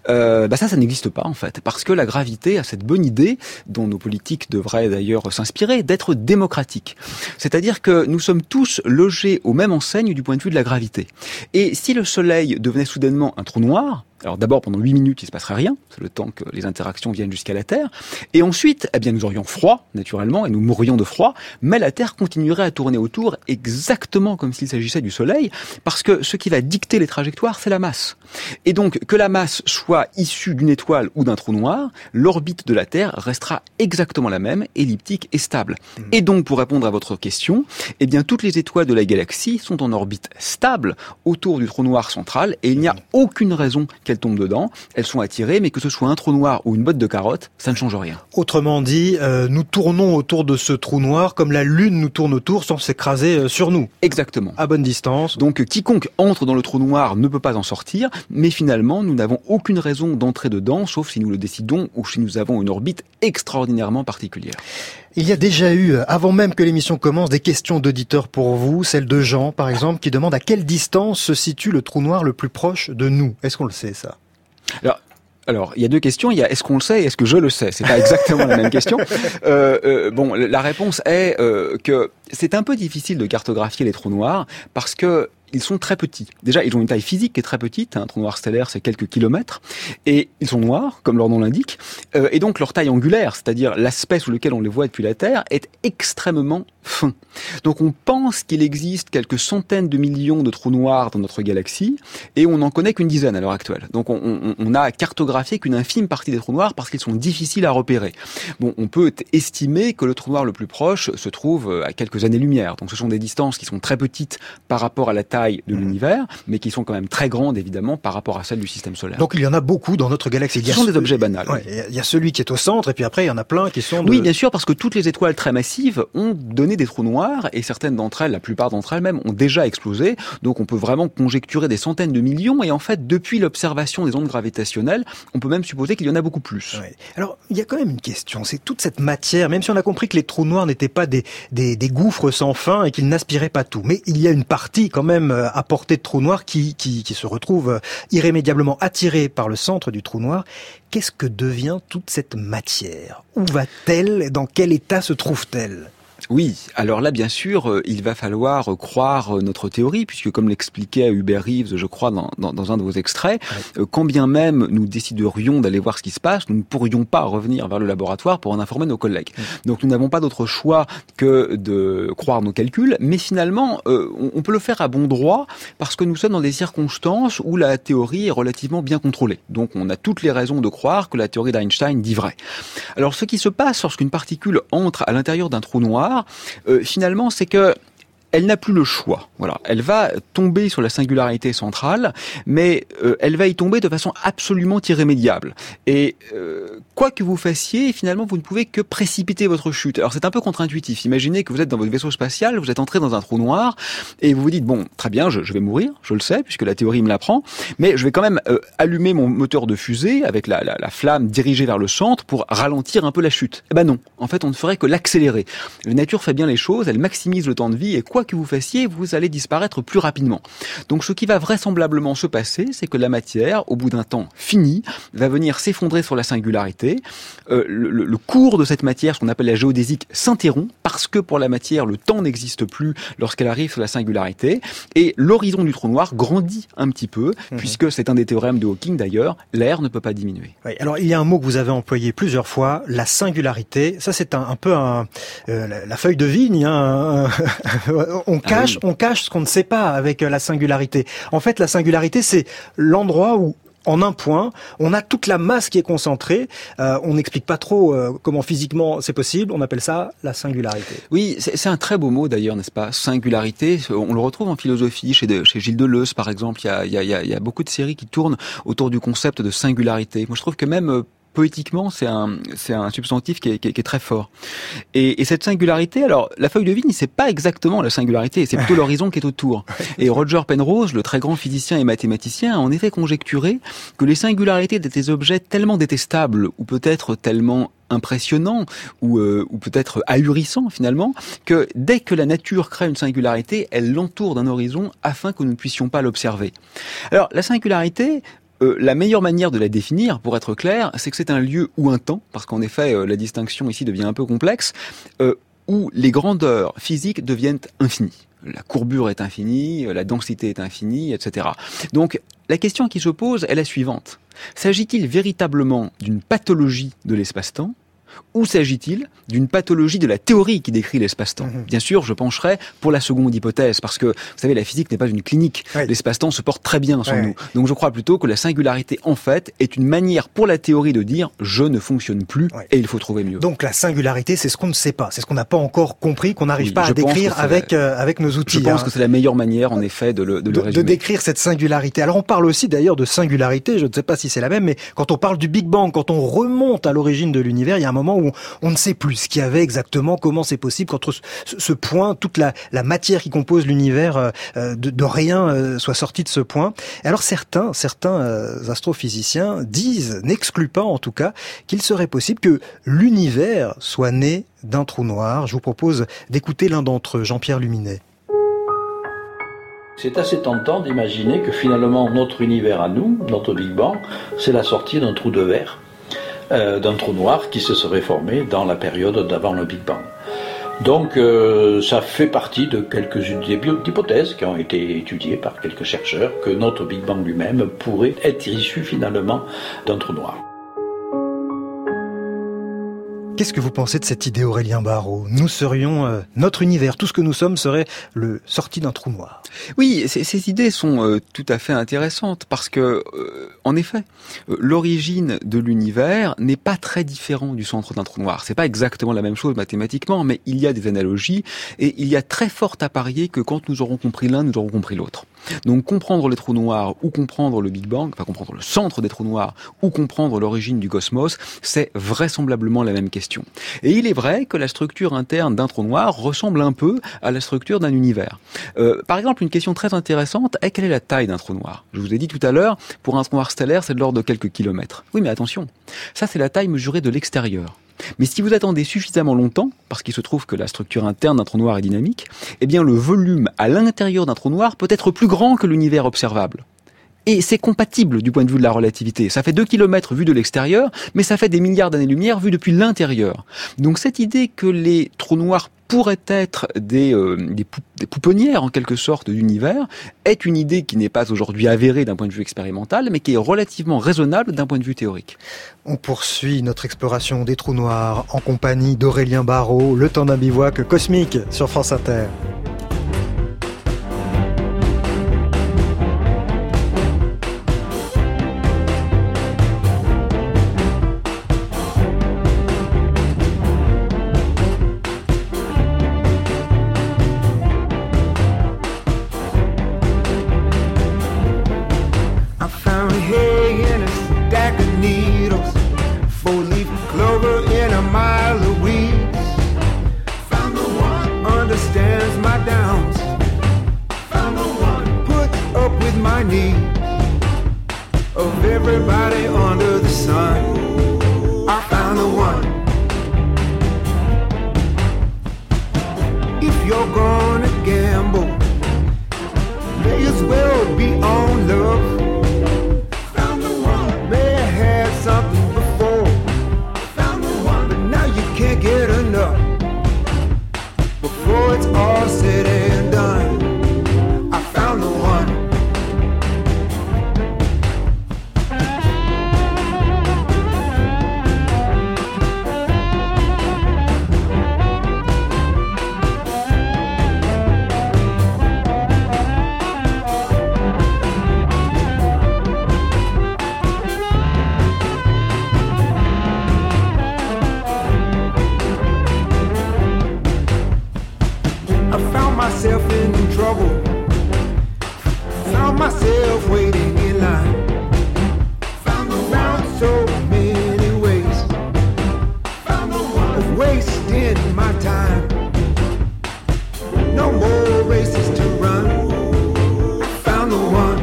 Ça n'existe pas en fait, parce que la gravité a cette bonne idée, dont nos politiques devraient d'ailleurs s'inspirer, d'être démocratique. C'est-à-dire que nous sommes tous logés aux mêmes enseignes du point de vue de la gravité. Et si le Soleil devenait soudainement un trou noir, alors d'abord pendant 8 minutes il se passerait rien, c'est le temps que les interactions viennent jusqu'à la Terre, et ensuite nous aurions froid naturellement et nous mourrions de froid, mais la Terre continuerait à tourner autour exactement comme s'il s'agissait du Soleil, parce que ce qui va dicter les trajectoires c'est la masse. Et donc que la masse soit issue d'une étoile ou d'un trou noir, l'orbite de la Terre restera exactement la même, elliptique et stable. Et donc pour répondre à votre question, toutes les étoiles de la galaxie sont en orbite stable autour du trou noir central, et il n'y a aucune raison qu'elles tombent dedans, elles sont attirées, mais que ce soit un trou noir ou une botte de carottes, ça ne change rien. Autrement dit, nous tournons autour de ce trou noir comme la Lune nous tourne autour sans s'écraser sur nous. Exactement. À bonne distance. Donc quiconque entre dans le trou noir ne peut pas en sortir, mais finalement nous n'avons aucune raison d'entrer dedans, sauf si nous le décidons ou si nous avons une orbite extraordinairement particulière. Il y a déjà eu, avant même que l'émission commence, des questions d'auditeurs pour vous, celle de Jean par exemple, qui demande à quelle distance se situe le trou noir le plus proche de nous. Est-ce qu'on le sait ça ? Alors, il y a deux questions. Il y a est-ce qu'on le sait et est-ce que je le sais. C'est pas exactement la même question. La réponse est que c'est un peu difficile de cartographier les trous noirs parce que ils sont très petits. Déjà, ils ont une taille physique qui est très petite. Un trou noir stellaire, c'est quelques kilomètres. Et ils sont noirs, comme leur nom l'indique. Et donc, leur taille angulaire, c'est-à-dire l'aspect sous lequel on les voit depuis la Terre, est extrêmement fin. Donc, on pense qu'il existe quelques centaines de millions de trous noirs dans notre galaxie. Et on n'en connaît qu'une dizaine à l'heure actuelle. Donc, on a cartographié qu'une infime partie des trous noirs parce qu'ils sont difficiles à repérer. Bon, on peut estimer que le trou noir le plus proche se trouve à quelques années-lumière. Donc, ce sont des distances qui sont très petites par rapport à la taille de l'univers, mais qui sont quand même très grandes, évidemment, par rapport à celle du système solaire. Donc il y en a beaucoup dans notre galaxie. Ce sont des objets banals. Il y a celui qui est au centre, et puis après, il y en a plein qui sont... Oui, bien sûr, parce que toutes les étoiles très massives ont donné des trous noirs, et certaines d'entre elles, la plupart d'entre elles même, ont déjà explosé. Donc on peut vraiment conjecturer des centaines de millions, et en fait, depuis l'observation des ondes gravitationnelles, on peut même supposer qu'il y en a beaucoup plus. Oui. Alors, il y a quand même une question, c'est toute cette matière, même si on a compris que les trous noirs n'étaient pas des gouffres sans fin, et qu'ils n'aspiraient pas tout, mais il y a une partie quand même à portée de trou noir qui se retrouve irrémédiablement attirée par le centre du trou noir. Qu'est-ce que devient toute cette matière? Où va-t-elle? Dans quel état se trouve-t-elle? Oui, alors là, bien sûr, il va falloir croire notre théorie, puisque comme l'expliquait Hubert Reeves, je crois, dans un de vos extraits, quand bien même nous déciderions d'aller voir ce qui se passe, nous ne pourrions pas revenir vers le laboratoire pour en informer nos collègues. Donc nous n'avons pas d'autre choix que de croire nos calculs, mais finalement, on peut le faire à bon droit, parce que nous sommes dans des circonstances où la théorie est relativement bien contrôlée. Donc on a toutes les raisons de croire que la théorie d'Einstein dit vrai. Alors ce qui se passe lorsqu'une particule entre à l'intérieur d'un trou noir, finalement, c'est que elle n'a plus le choix. Voilà, elle va tomber sur la singularité centrale, mais elle va y tomber de façon absolument irrémédiable. Et quoi que vous fassiez, finalement, vous ne pouvez que précipiter votre chute. Alors c'est un peu contre-intuitif. Imaginez que vous êtes dans votre vaisseau spatial, vous êtes entré dans un trou noir, et vous vous dites, bon, très bien, je vais mourir, je le sais, puisque la théorie me l'apprend, mais je vais quand même allumer mon moteur de fusée avec la flamme dirigée vers le centre pour ralentir un peu la chute. Eh ben non, en fait, on ne ferait que l'accélérer. La nature fait bien les choses, elle maximise le temps de vie, et quoi quoi que vous fassiez, vous allez disparaître plus rapidement. Donc ce qui va vraisemblablement se passer, c'est que la matière, au bout d'un temps fini, va venir s'effondrer sur la singularité. Le cours de cette matière, ce qu'on appelle la géodésique, s'interrompt parce que pour la matière, le temps n'existe plus lorsqu'elle arrive sur la singularité. Et l'horizon du trou noir grandit un petit peu, puisque c'est un des théorèmes de Hawking d'ailleurs, l'air ne peut pas diminuer. Oui, alors il y a un mot que vous avez employé plusieurs fois, la singularité. Ça c'est un peu la feuille de vigne. Hein, on cache ce qu'on ne sait pas avec la singularité. En fait, la singularité, c'est l'endroit où, en un point, on a toute la masse qui est concentrée. On n'explique pas trop comment physiquement c'est possible. On appelle ça la singularité. Oui, c'est un très beau mot d'ailleurs, n'est-ce pas ? Singularité, on le retrouve en philosophie, chez Gilles Deleuze par exemple. Il y a beaucoup de séries qui tournent autour du concept de singularité. Moi je trouve que même poétiquement, c'est un substantif qui est très fort. Et cette singularité, alors, la feuille de vigne, c'est pas exactement la singularité, c'est plutôt l'horizon qui est autour. Et Roger Penrose, le très grand physicien et mathématicien, a en effet conjecturé que les singularités étaient des objets tellement détestables, ou peut-être tellement impressionnant ou peut-être ahurissant finalement, que dès que la nature crée une singularité, elle l'entoure d'un horizon afin que nous ne puissions pas l'observer. Alors, la singularité, la meilleure manière de la définir, pour être clair, c'est que c'est un lieu ou un temps, parce qu'en effet, la distinction ici devient un peu complexe, où les grandeurs physiques deviennent infinies. La courbure est infinie, la densité est infinie, etc. Donc, la question qui se pose est la suivante. S'agit-il véritablement d'une pathologie de l'espace-temps ? Ou s'agit-il d'une pathologie de la théorie qui décrit l'espace-temps ? Bien sûr, je pencherai pour la seconde hypothèse, parce que, vous savez, la physique n'est pas une clinique. Oui. L'espace-temps se porte très bien sur nous. Donc je crois plutôt que la singularité, en fait, est une manière pour la théorie de dire « je ne fonctionne plus et il faut trouver mieux ». Donc la singularité, c'est ce qu'on ne sait pas, c'est ce qu'on n'a pas encore compris, qu'on n'arrive pas à décrire avec nos outils. Je pense que c'est la meilleure manière, en effet, de le résumer. De décrire cette singularité. Alors on parle aussi d'ailleurs de singularité, je ne sais pas si c'est la même, mais quand on parle du Big Bang, quand on remonte à l'origine de l'univers, il y a un moment où on ne sait plus ce qu'il y avait exactement, comment c'est possible qu'entre ce point, toute la matière qui compose l'univers, de rien soit sortie de ce point. Et alors certains astrophysiciens n'excluent pas en tout cas, qu'il serait possible que l'univers soit né d'un trou noir. Je vous propose d'écouter l'un d'entre eux, Jean-Pierre Luminet. C'est assez tentant d'imaginer que finalement notre univers à nous, notre Big Bang, c'est la sortie d'un trou de verre. D'un trou noir qui se serait formé dans la période d'avant le Big Bang. Donc ça fait partie de quelques hypothèses qui ont été étudiées par quelques chercheurs que notre Big Bang lui-même pourrait être issu finalement d'un trou noir. Qu'est-ce que vous pensez de cette idée, Aurélien Barraud ? Nous serions, notre univers, tout ce que nous sommes serait sorti d'un trou noir. Oui, ces idées sont tout à fait intéressantes parce que, en effet, l'origine de l'univers n'est pas très différente du centre d'un trou noir. C'est pas exactement la même chose mathématiquement, mais il y a des analogies et il y a très fort à parier que quand nous aurons compris l'un, nous aurons compris l'autre. Donc comprendre les trous noirs ou comprendre le Big Bang, enfin comprendre le centre des trous noirs ou comprendre l'origine du cosmos, c'est vraisemblablement la même question. Et il est vrai que la structure interne d'un trou noir ressemble un peu à la structure d'un univers. Par exemple, une question très intéressante est quelle est la taille d'un trou noir ? Je vous ai dit tout à l'heure, pour un trou noir stellaire, c'est de l'ordre de quelques kilomètres. Oui, mais attention, ça c'est la taille mesurée de l'extérieur. Mais si vous attendez suffisamment longtemps, parce qu'il se trouve que la structure interne d'un trou noir est dynamique, eh bien le volume à l'intérieur d'un trou noir peut être plus grand que l'univers observable. Et c'est compatible du point de vue de la relativité. Ça fait 2 kilomètres vu de l'extérieur, mais ça fait des milliards d'années-lumière vu depuis l'intérieur. Donc cette idée que les trous noirs pourraient être des pouponnières en quelque sorte d'univers est une idée qui n'est pas aujourd'hui avérée d'un point de vue expérimental, mais qui est relativement raisonnable d'un point de vue théorique. On poursuit notre exploration des trous noirs en compagnie d'Aurélien Barraud, le temps d'un bivouac cosmique sur France Inter. If you're gonna gamble. May as well be on love. Found the one. May have had something before. Found the one. But now you can't get enough. Before it's all said and done, I found the one. Myself in trouble, found myself waiting in line, found around so many ways, found the one of wasting my time. No more races to run, I found the one.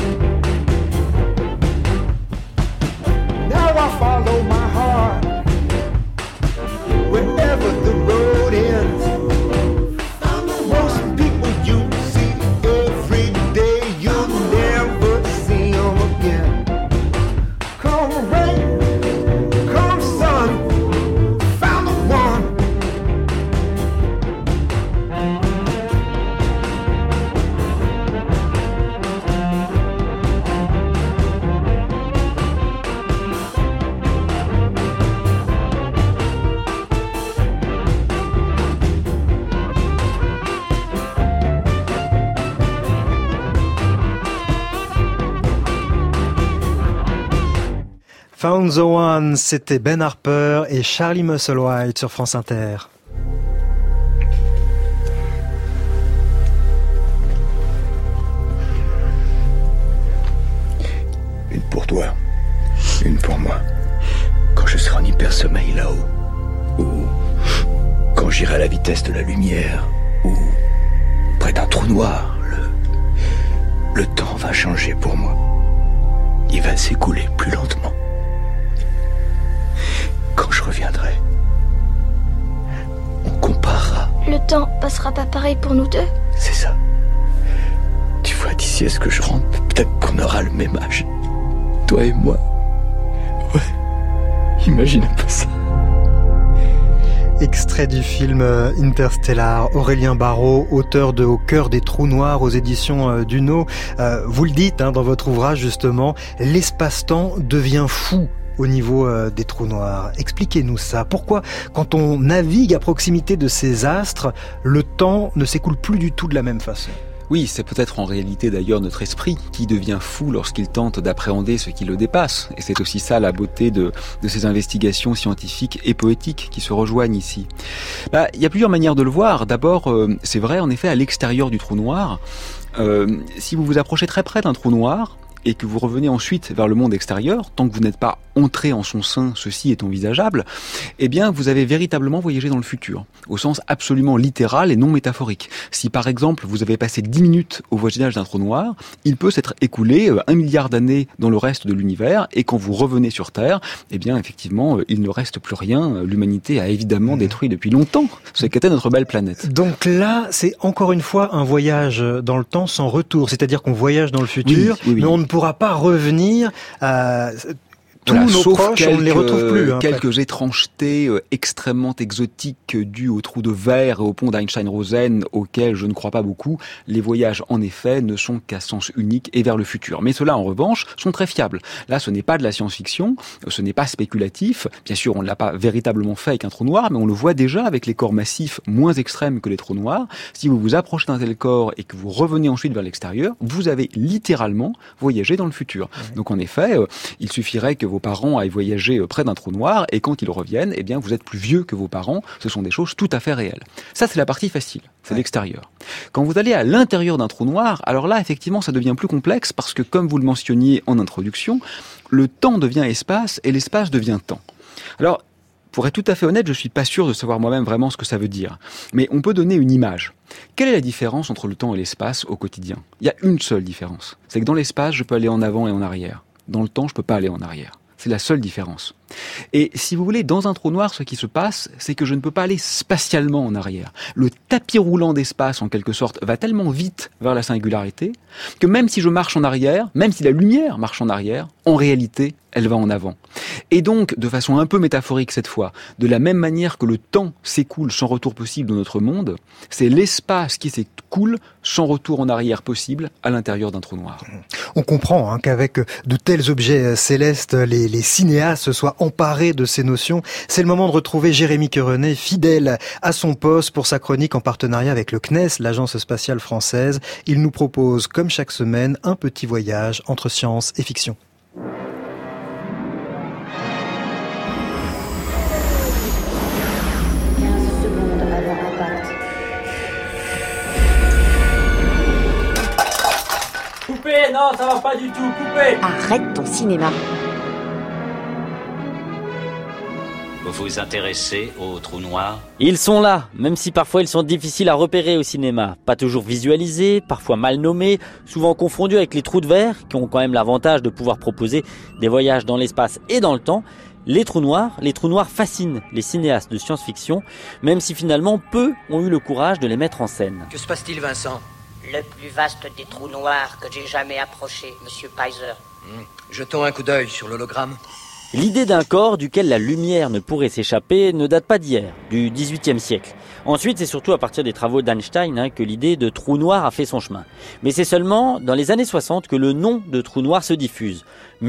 Now I follow my heart, wherever the road ends. Found the One, c'était Ben Harper et Charlie Musselwhite sur France Inter. Une pour toi, une pour moi. Quand je serai en hypersommeil là-haut, ou quand j'irai à la vitesse de la lumière, ou près d'un trou noir, le temps va changer pour moi. Il va s'écouler plus lentement. Quand je reviendrai, on comparera. Le temps passera pas pareil pour nous deux? C'est ça. Tu vois, d'ici à ce que je rentre, peut-être qu'on aura le même âge. Toi et moi. Ouais. Imagine un peu ça. Extrait du film Interstellar, Aurélien Barraud, auteur de Au cœur des trous noirs aux éditions Duno. Vous le dites dans votre ouvrage justement, l'espace-temps devient fou au niveau des trous noirs. Expliquez-nous ça. Pourquoi, quand on navigue à proximité de ces astres, le temps ne s'écoule plus du tout de la même façon? Oui, c'est peut-être en réalité d'ailleurs notre esprit qui devient fou lorsqu'il tente d'appréhender ce qui le dépasse. Et c'est aussi ça la beauté de ces investigations scientifiques et poétiques qui se rejoignent ici. Il y a plusieurs manières de le voir. D'abord, c'est vrai en effet à l'extérieur du trou noir. Si vous vous approchez très près d'un trou noir, et que vous revenez ensuite vers le monde extérieur, tant que vous n'êtes pas entré en son sein, ceci est envisageable, eh bien vous avez véritablement voyagé dans le futur, au sens absolument littéral et non métaphorique. Si par exemple vous avez passé 10 minutes au voisinage d'un trou noir, il peut s'être écoulé 1 milliard d'années dans le reste de l'univers, et quand vous revenez sur Terre, eh bien effectivement il ne reste plus rien, l'humanité a évidemment détruit depuis longtemps ce qu'était notre belle planète. Donc là, c'est encore une fois un voyage dans le temps sans retour, c'est-à-dire qu'on voyage dans le futur, oui. Mais on ne pourra pas revenir à... Tous nos proches, on ne les retrouve plus. Quelques étrangetés extrêmement exotiques dues au trou de verre et au pont d'Einstein-Rosen, auxquels je ne crois pas beaucoup. Les voyages, en effet, ne sont qu'à sens unique et vers le futur. Mais ceux-là, en revanche, sont très fiables. Là, ce n'est pas de la science-fiction, ce n'est pas spéculatif. Bien sûr, on ne l'a pas véritablement fait avec un trou noir, mais on le voit déjà avec les corps massifs moins extrêmes que les trous noirs. Si vous vous approchez d'un tel corps et que vous revenez ensuite vers l'extérieur, vous avez littéralement voyagé dans le futur. Ouais. Donc, en effet, il suffirait que vos parents aillent voyager près d'un trou noir, et quand ils reviennent, eh bien, vous êtes plus vieux que vos parents. Ce sont des choses tout à fait réelles. Ça, c'est la partie facile. C'est l'extérieur. Quand vous allez à l'intérieur d'un trou noir, alors là, effectivement, ça devient plus complexe parce que, comme vous le mentionniez en introduction, le temps devient espace et l'espace devient temps. Alors, pour être tout à fait honnête, je suis pas sûr de savoir moi-même vraiment ce que ça veut dire. Mais on peut donner une image. Quelle est la différence entre le temps et l'espace au quotidien ? Il y a une seule différence. C'est que dans l'espace, je peux aller en avant et en arrière. Dans le temps, je peux pas aller en arrière. C'est la seule différence. Et si vous voulez, dans un trou noir, ce qui se passe, c'est que je ne peux pas aller spatialement en arrière. Le tapis roulant d'espace, en quelque sorte, va tellement vite vers la singularité que même si je marche en arrière, même si la lumière marche en arrière, en réalité, elle va en avant. Et donc, de façon un peu métaphorique cette fois, de la même manière que le temps s'écoule sans retour possible dans notre monde, c'est l'espace qui s'écoule sans retour en arrière possible à l'intérieur d'un trou noir. On comprend qu'avec de tels objets célestes, les cinéastes se soient emparés de ces notions. C'est le moment de retrouver Jérémy Querenet, fidèle à son poste pour sa chronique en partenariat avec le CNES, l'Agence spatiale française. Il nous propose, comme chaque semaine, un petit voyage entre science et fiction. Coupez, non, ça va pas du tout, coupez. Arrête ton cinéma. Vous vous intéressez aux trous noirs ? Ils sont là, même si parfois ils sont difficiles à repérer au cinéma. Pas toujours visualisés, parfois mal nommés, souvent confondus avec les trous de verre, qui ont quand même l'avantage de pouvoir proposer des voyages dans l'espace et dans le temps. Les trous noirs fascinent les cinéastes de science-fiction, même si finalement peu ont eu le courage de les mettre en scène. Que se passe-t-il, Vincent ? Le plus vaste des trous noirs que j'ai jamais approché, Monsieur Pizer. Jetons un coup d'œil sur l'hologramme. L'idée d'un corps duquel la lumière ne pourrait s'échapper ne date pas d'hier, du XVIIIe siècle. Ensuite, c'est surtout à partir des travaux d'Einstein que l'idée de trou noir a fait son chemin. Mais c'est seulement dans les années 60 que le nom de trou noir se diffuse.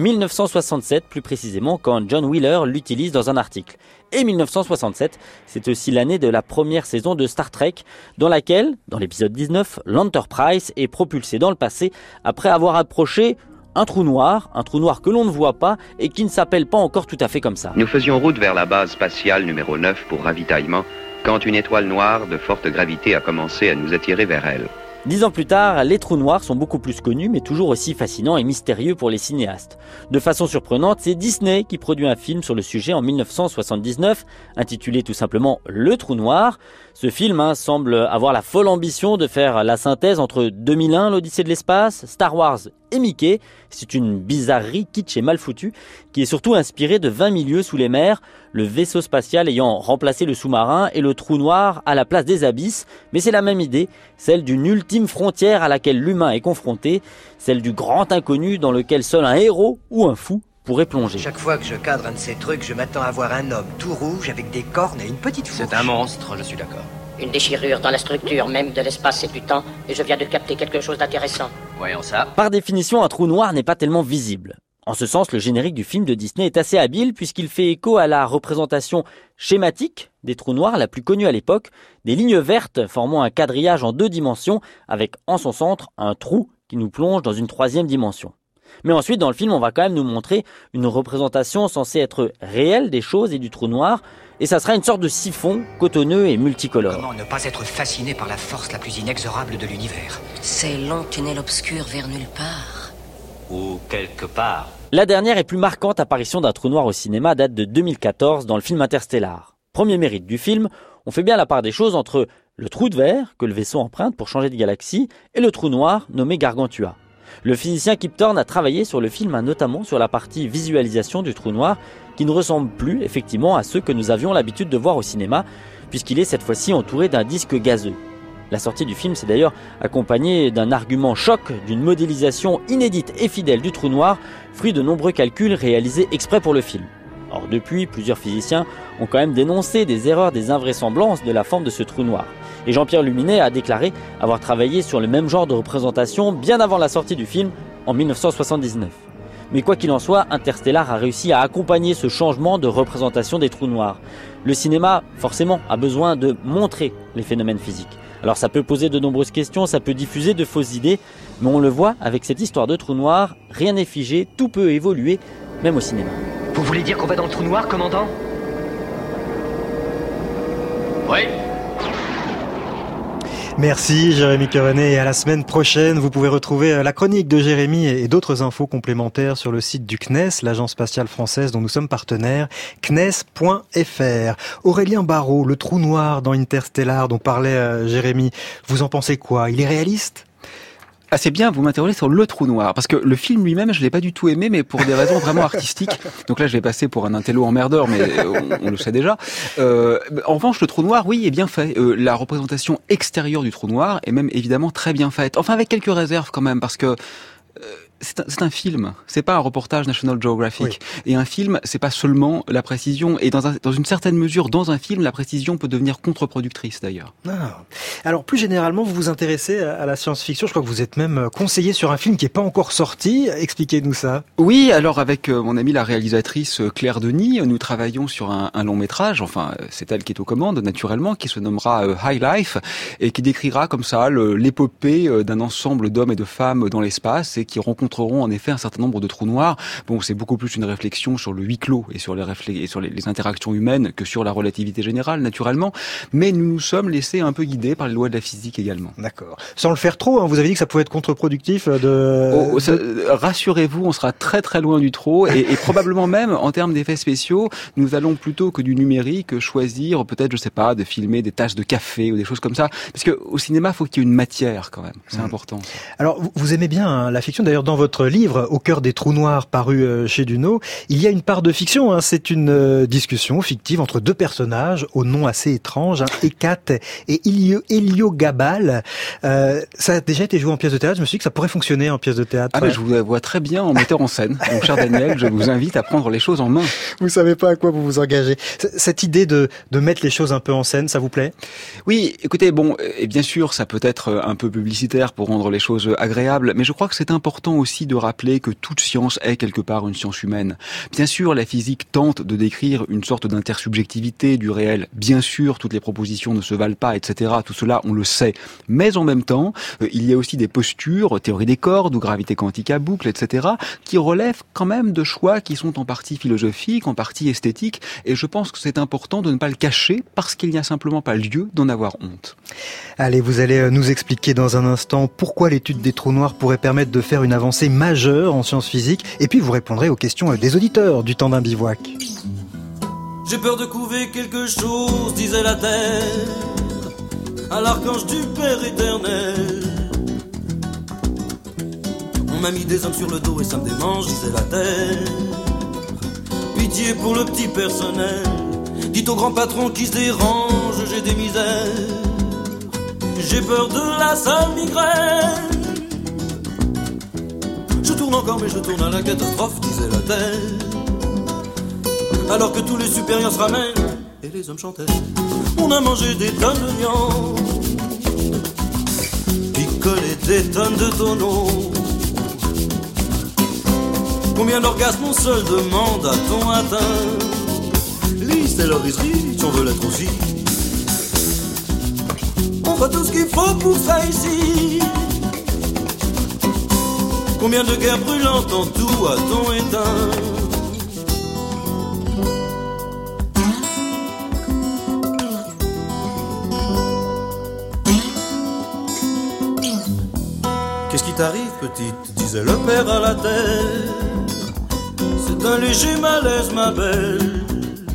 1967 plus précisément, quand John Wheeler l'utilise dans un article. Et 1967, c'est aussi l'année de la première saison de Star Trek, dans laquelle, dans l'épisode 19, l'Enterprise est propulsée dans le passé après avoir approché un trou noir que l'on ne voit pas et qui ne s'appelle pas encore tout à fait comme ça. Nous faisions route vers la base spatiale numéro 9 pour ravitaillement, quand une étoile noire de forte gravité a commencé à nous attirer vers elle. 10 ans plus tard, les trous noirs sont beaucoup plus connus, mais toujours aussi fascinants et mystérieux pour les cinéastes. De façon surprenante, c'est Disney qui produit un film sur le sujet en 1979, intitulé tout simplement Le Trou Noir. Ce film semble avoir la folle ambition de faire la synthèse entre 2001, l'Odyssée de l'espace, Star Wars et Mickey. C'est une bizarrerie kitsch et mal foutue qui est surtout inspirée de 20 milieux sous les mers, le vaisseau spatial ayant remplacé le sous-marin et le trou noir à la place des abysses. Mais c'est la même idée, celle d'une ultime frontière à laquelle l'humain est confronté, celle du grand inconnu dans lequel seul un héros ou un fou pourrait plonger. Chaque fois que je cadre un de ces trucs, je m'attends à voir un homme tout rouge avec des cornes et une petite fourche. C'est un monstre, je suis d'accord. Une déchirure dans la structure même de l'espace et du temps, et je viens de capter quelque chose d'intéressant. Voyons ça. Par définition, un trou noir n'est pas tellement visible. En ce sens, le générique du film de Disney est assez habile puisqu'il fait écho à la représentation schématique des trous noirs la plus connue à l'époque, des lignes vertes formant un quadrillage en 2 dimensions avec en son centre un trou qui nous plonge dans une 3e dimension. Mais ensuite, dans le film, on va quand même nous montrer une représentation censée être réelle des choses et du trou noir, et ça sera une sorte de siphon cotonneux et multicolore. Comment ne pas être fasciné par la force la plus inexorable de l'univers ? Ces longs tunnels obscurs vers nulle part. Ou quelque part. La dernière et plus marquante apparition d'un trou noir au cinéma date de 2014 dans le film Interstellar. Premier mérite du film, on fait bien la part des choses entre le trou de verre que le vaisseau emprunte pour changer de galaxie et le trou noir nommé Gargantua. Le physicien Kip Thorne a travaillé sur le film, notamment sur la partie visualisation du trou noir, qui ne ressemble plus effectivement à ceux que nous avions l'habitude de voir au cinéma, puisqu'il est cette fois-ci entouré d'un disque gazeux. La sortie du film s'est d'ailleurs accompagnée d'un argument choc, d'une modélisation inédite et fidèle du trou noir, fruit de nombreux calculs réalisés exprès pour le film. Or depuis, plusieurs physiciens ont quand même dénoncé des erreurs, des invraisemblances de la forme de ce trou noir. Et Jean-Pierre Luminet a déclaré avoir travaillé sur le même genre de représentation bien avant la sortie du film, en 1979. Mais quoi qu'il en soit, Interstellar a réussi à accompagner ce changement de représentation des trous noirs. Le cinéma, forcément, a besoin de montrer les phénomènes physiques. Alors ça peut poser de nombreuses questions, ça peut diffuser de fausses idées, mais on le voit avec cette histoire de trou noir, rien n'est figé, tout peut évoluer, même au cinéma. Vous voulez dire qu'on va dans le trou noir, commandant ? Oui. Merci Jérémy Querenet, et à la semaine prochaine. Vous pouvez retrouver la chronique de Jérémy et d'autres infos complémentaires sur le site du CNES, l'agence spatiale française dont nous sommes partenaires, cnes.fr. Aurélien Barraud, le trou noir dans Interstellar dont parlait Jérémy, vous en pensez quoi ? Il est réaliste ? Ah, c'est bien, vous m'interrogez sur le trou noir, parce que le film lui-même, je l'ai pas du tout aimé, mais pour des raisons vraiment artistiques. Donc là, je vais passer pour un intello emmerdeur, mais on le sait déjà. En revanche, le trou noir, oui, est bien fait. La représentation extérieure du trou noir est même évidemment très bien faite. Enfin, avec quelques réserves quand même, parce que c'est un film, c'est pas un reportage National Geographic. Oui. Et un film, c'est pas seulement la précision. Et dans une certaine mesure, dans un film, la précision peut devenir contre-productrice d'ailleurs. Ah. Alors plus généralement, vous vous intéressez à la science-fiction. Je crois que vous êtes même conseiller sur un film qui est pas encore sorti. Expliquez-nous ça. Oui, alors avec mon amie la réalisatrice Claire Denis, nous travaillons sur un long métrage. Enfin, c'est elle qui est aux commandes, naturellement, qui se nommera High Life et qui décrira comme ça l'épopée d'un ensemble d'hommes et de femmes dans l'espace et qui rencontreront en effet un certain nombre de trous noirs. Bon, c'est beaucoup plus une réflexion sur le huis clos et sur les interactions humaines que sur la relativité générale, naturellement. Mais nous nous sommes laissés un peu guider par les lois de la physique également. D'accord. Sans le faire trop, hein, vous avez dit que ça pouvait être contre-productif Rassurez-vous, on sera très très loin du trop et probablement même en termes d'effets spéciaux, nous allons plutôt que du numérique choisir peut-être, je sais pas, de filmer des tasses de café ou des choses comme ça. Parce que au cinéma, faut qu'il y ait une matière quand même. C'est important. Ça. Alors, vous aimez bien hein, la fiction. D'ailleurs, dans votre livre, Au cœur des trous noirs, paru chez Duno, il y a une part de fiction. Hein, c'est une discussion fictive entre deux personnages au nom assez étrange, hein, Hécate et Héliogabale. Ça a déjà été joué en pièce de théâtre. Je me suis dit que ça pourrait fonctionner en pièce de théâtre. Ah, mais je vous vois très bien en metteur en scène. Donc, cher Daniel, je vous invite à prendre les choses en main. Vous savez pas à quoi vous vous engagez. Cette idée de mettre les choses un peu en scène, ça vous plaît? Oui, écoutez, bon, et bien sûr, ça peut être un peu publicitaire pour rendre les choses agréables, mais je crois que c'est important aussi de rappeler que toute science est quelque part une science humaine. Bien sûr, la physique tente de décrire une sorte d'intersubjectivité du réel. Bien sûr, toutes les propositions ne se valent pas, etc. Tout cela, on le sait. Mais en même temps, il y a aussi des postures, théorie des cordes ou gravité quantique à boucle, etc., qui relèvent quand même de choix qui sont en partie philosophiques, en partie esthétiques, et je pense que c'est important de ne pas le cacher parce qu'il n'y a simplement pas lieu d'en avoir honte. Allez, vous allez nous expliquer dans un instant pourquoi l'étude des trous noirs pourrait permettre de faire une avancée majeure en sciences physiques, et puis vous répondrez aux questions des auditeurs du temps d'un bivouac. J'ai peur de couver quelque chose, disait la terre, à l'archange du Père éternel. On m'a mis des hommes sur le dos et ça me démange, disait la terre. Pitié pour le petit personnel, dites au grand patron qui se dérange, j'ai des misères. J'ai peur de la sale migraine. Je tourne encore mais je tourne à la catastrophe, disait la terre. Alors que tous les supérieurs se ramènent et les hommes chantaient. On a mangé des tonnes de viande, picolé des tonnes de tonneaux. Combien d'orgasmes on seul demande a-t-on atteint? Liste et leur riserie, on veut l'être aussi. On voit tout ce qu'il faut pour ça ici. Combien de guerres brûlantes en tout a-t-on éteint? Qu'est-ce qui t'arrive, petite? Disait le père à la terre. C'est un léger malaise, ma belle.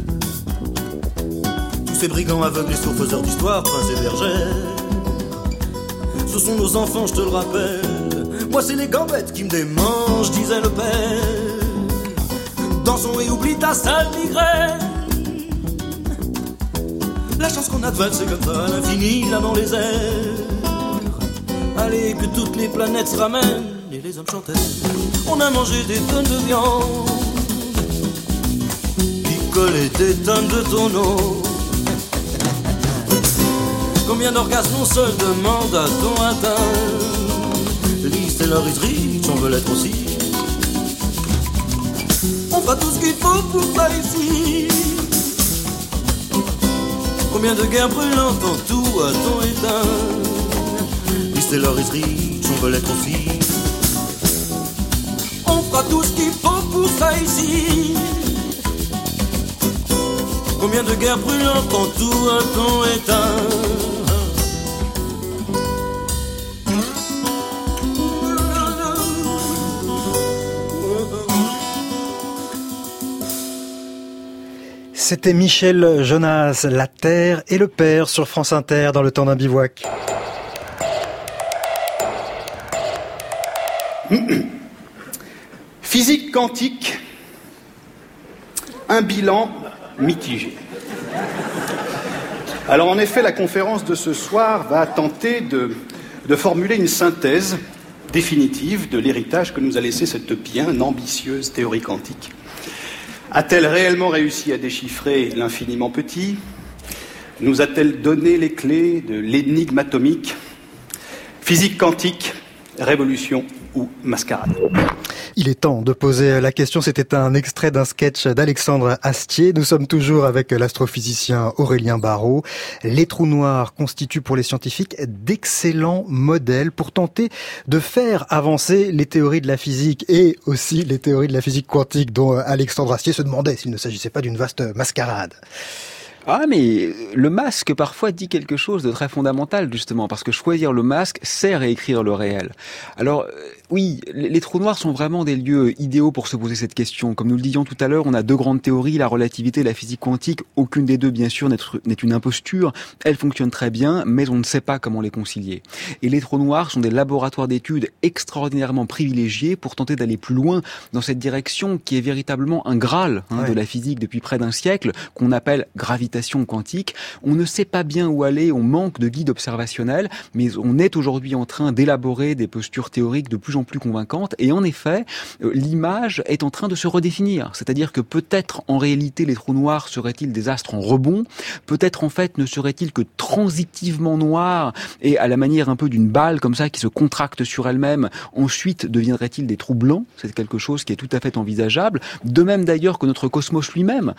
Tous ces brigands aveugles et sourds faiseurs d'histoire, princes et bergères, ce sont nos enfants, je te le rappelle. Moi c'est les gambettes qui me démangent, disait le père. Dansons et oublie ta sale migraine. La chance qu'on a de Val, c'est comme ça à l'infini, là dans les airs. Allez, que toutes les planètes se ramènent et les hommes chantaient. On a mangé des tonnes de viande, picolé des tonnes de tonneaux. Combien d'orgasmes on se demande a-t-on atteint? Liste et leur riserie, j'en veux l'être aussi. On fera tout ce qu'il faut pour ça ici. Combien de guerres brûlantes en tout a-t-on éteint? Liste et leur riserie, j'en veux l'être aussi. On fera tout ce qu'il faut pour ça ici. Combien de guerres brûlantes en tout a-t-on éteint? C'était Michel Jonas, La Terre et le Père sur France Inter dans le temps d'un bivouac. Physique quantique, un bilan mitigé. Alors en effet, la conférence de ce soir va tenter de formuler une synthèse définitive de l'héritage que nous a laissé cette bien ambitieuse théorie quantique. A-t-elle réellement réussi à déchiffrer l'infiniment petit ? Nous a-t-elle donné les clés de l'énigme atomique ? Physique quantique, révolution ou mascarade ? Il est temps de poser la question. C'était un extrait d'un sketch d'Alexandre Astier. Nous sommes toujours avec l'astrophysicien Aurélien Barraud. Les trous noirs constituent pour les scientifiques d'excellents modèles pour tenter de faire avancer les théories de la physique et aussi les théories de la physique quantique dont Alexandre Astier se demandait s'il ne s'agissait pas d'une vaste mascarade. Ah, mais le masque, parfois, dit quelque chose de très fondamental, justement, parce que choisir le masque sert à écrire le réel. Alors, oui, les trous noirs sont vraiment des lieux idéaux pour se poser cette question. Comme nous le disions tout à l'heure, on a deux grandes théories, la relativité et la physique quantique. Aucune des deux, bien sûr, n'est une imposture. Elles fonctionnent très bien, mais on ne sait pas comment les concilier. Et les trous noirs sont des laboratoires d'études extraordinairement privilégiés pour tenter d'aller plus loin dans cette direction qui est véritablement un graal de la physique depuis près d'un siècle, qu'on appelle gravitation quantique. On ne sait pas bien où aller, on manque de guide observationnel, mais on est aujourd'hui en train d'élaborer des postures théoriques de plus en plus convaincantes, et en effet, l'image est en train de se redéfinir. C'est-à-dire que peut-être en réalité les trous noirs seraient-ils des astres en rebond, peut-être en fait ne seraient-ils que transitivement noirs, et à la manière un peu d'une balle comme ça qui se contracte sur elle-même, ensuite deviendraient-ils des trous blancs. C'est quelque chose qui est tout à fait envisageable. De même d'ailleurs que notre cosmos lui-même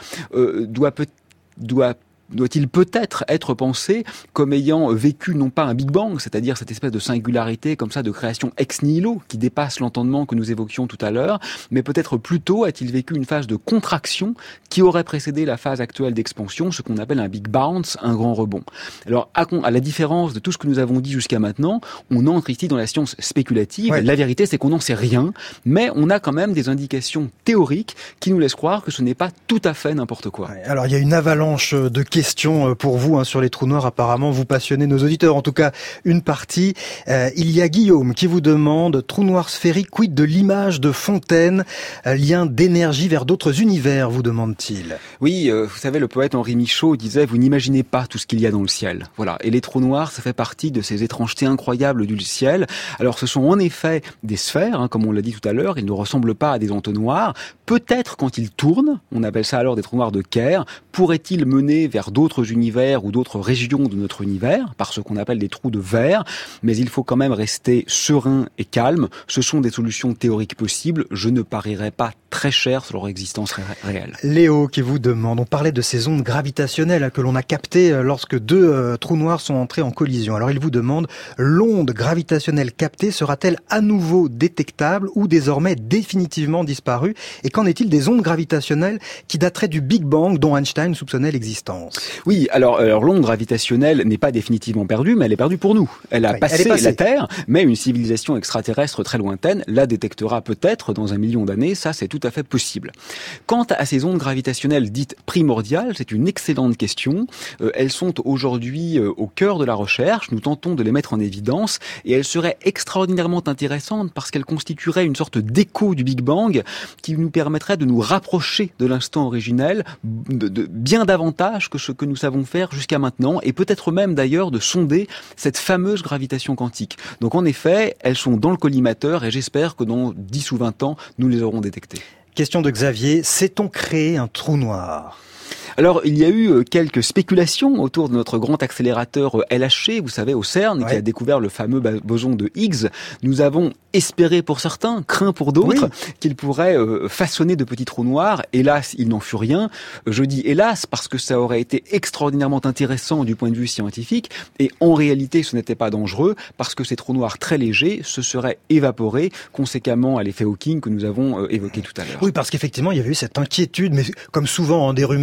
doit-il peut-être être pensé comme ayant vécu non pas un Big Bang, c'est-à-dire cette espèce de singularité comme ça de création ex nihilo qui dépasse l'entendement que nous évoquions tout à l'heure, mais peut-être plutôt a-t-il vécu une phase de contraction qui aurait précédé la phase actuelle d'expansion, ce qu'on appelle un Big Bounce, un grand rebond. Alors à la différence de tout ce que nous avons dit jusqu'à maintenant, on entre ici dans la science spéculative. Ouais. La vérité c'est qu'on n'en sait rien, mais on a quand même des indications théoriques qui nous laissent croire que ce n'est pas tout à fait n'importe quoi. Ouais, alors il y a une avalanche de questions pour vous sur les trous noirs. Apparemment, vous passionnez nos auditeurs. En tout cas, une partie. Il y a Guillaume qui vous demande: trou noir sphérique, quid de l'image de Fontaine, lien d'énergie vers d'autres univers, vous demande-t-il. Oui, vous savez, le poète Henri Michaud disait: vous n'imaginez pas tout ce qu'il y a dans le ciel. Voilà. Et les trous noirs, ça fait partie de ces étrangetés incroyables du ciel. Alors, ce sont en effet des sphères, comme on l'a dit tout à l'heure. Ils ne ressemblent pas à des entonnoirs. Peut-être quand ils tournent, on appelle ça alors des trous noirs de Kerr, pourraient-ils mener vers d'autres univers ou d'autres régions de notre univers, par ce qu'on appelle des trous de verre, mais il faut quand même rester serein et calme. Ce sont des solutions théoriques possibles. Je ne parierai pas très cher sur leur existence réelle. Léo qui vous demande, on parlait de ces ondes gravitationnelles que l'on a captées lorsque deux trous noirs sont entrés en collision. Alors il vous demande, l'onde gravitationnelle captée sera-t-elle à nouveau détectable ou désormais définitivement disparue? Et qu'en est-il des ondes gravitationnelles qui dateraient du Big Bang dont Einstein soupçonnait l'existence? Oui, alors l'onde gravitationnelle n'est pas définitivement perdue, mais elle est perdue pour nous. Elle a passé la Terre, mais une civilisation extraterrestre très lointaine la détectera peut-être dans 1 million d'années. Ça, c'est tout à fait possible. Quant à ces ondes gravitationnelles dites primordiales, c'est une excellente question. Elles sont aujourd'hui au cœur de la recherche. Nous tentons de les mettre en évidence et elles seraient extraordinairement intéressantes parce qu'elles constitueraient une sorte d'écho du Big Bang qui nous permettrait de nous rapprocher de l'instant originel de bien davantage que ce que nous savons faire jusqu'à maintenant, et peut-être même d'ailleurs de sonder cette fameuse gravitation quantique. Donc en effet, elles sont dans le collimateur et j'espère que dans 10 ou 20 ans, nous les aurons détectées. Question de Xavier, sait-on créer un trou noir ? Alors, il y a eu quelques spéculations autour de notre grand accélérateur LHC, vous savez, au CERN, qui a découvert le fameux boson de Higgs. Nous avons espéré pour certains, craint pour d'autres, qu'il pourrait façonner de petits trous noirs. Hélas, il n'en fut rien. Je dis hélas parce que ça aurait été extraordinairement intéressant du point de vue scientifique. Et en réalité, ce n'était pas dangereux parce que ces trous noirs très légers se seraient évaporés, conséquemment à l'effet Hawking que nous avons évoqué tout à l'heure. Oui, parce qu'effectivement, il y avait eu cette inquiétude, mais comme souvent, des rumeurs sur la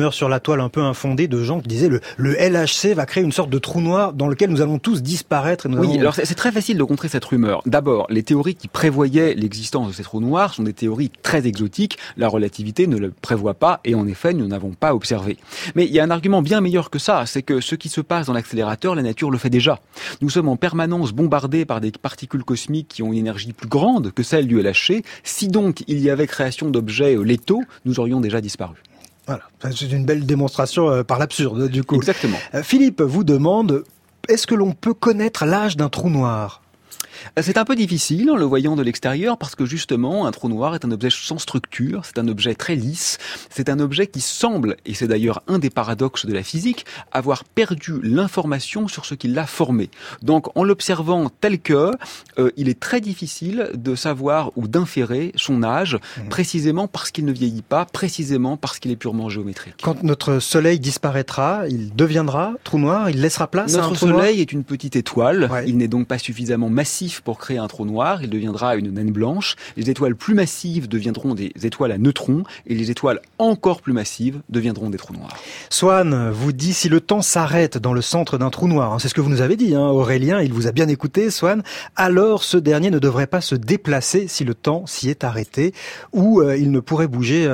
toile un peu infondée de gens qui disaient le LHC va créer une sorte de trou noir dans lequel nous allons tous disparaître. Alors c'est très facile de contrer cette rumeur. D'abord, les théories qui prévoyaient l'existence de ces trous noirs sont des théories très exotiques. La relativité ne le prévoit pas et en effet, nous n'avons pas observé. Mais il y a un argument bien meilleur que ça, c'est que ce qui se passe dans l'accélérateur, la nature le fait déjà. Nous sommes en permanence bombardés par des particules cosmiques qui ont une énergie plus grande que celle du LHC. Si donc il y avait création d'objets létaux, nous aurions déjà disparu. Voilà, c'est une belle démonstration par l'absurde, du coup. Exactement. Philippe vous demande, est-ce que l'on peut connaître l'âge d'un trou noir ? C'est un peu difficile en le voyant de l'extérieur parce que justement un trou noir est un objet sans structure, c'est un objet très lisse, c'est un objet qui semble, et c'est d'ailleurs un des paradoxes de la physique, avoir perdu l'information sur ce qui l'a formé. Donc en l'observant tel que, il est très difficile de savoir ou d'inférer son âge précisément parce qu'il ne vieillit pas, précisément parce qu'il est purement géométrique. Quand notre soleil disparaîtra, il deviendra trou noir, il laissera place à un Notre trou noir ? soleil est une petite étoile, il n'est donc pas suffisamment massif pour créer un trou noir, il deviendra une naine blanche. Les étoiles plus massives deviendront des étoiles à neutrons et les étoiles encore plus massives deviendront des trous noirs. Swan vous dit si le temps s'arrête dans le centre d'un trou noir, c'est ce que vous nous avez dit, Aurélien, il vous a bien écouté, Swan, alors ce dernier ne devrait pas se déplacer si le temps s'y est arrêté, ou il ne pourrait bouger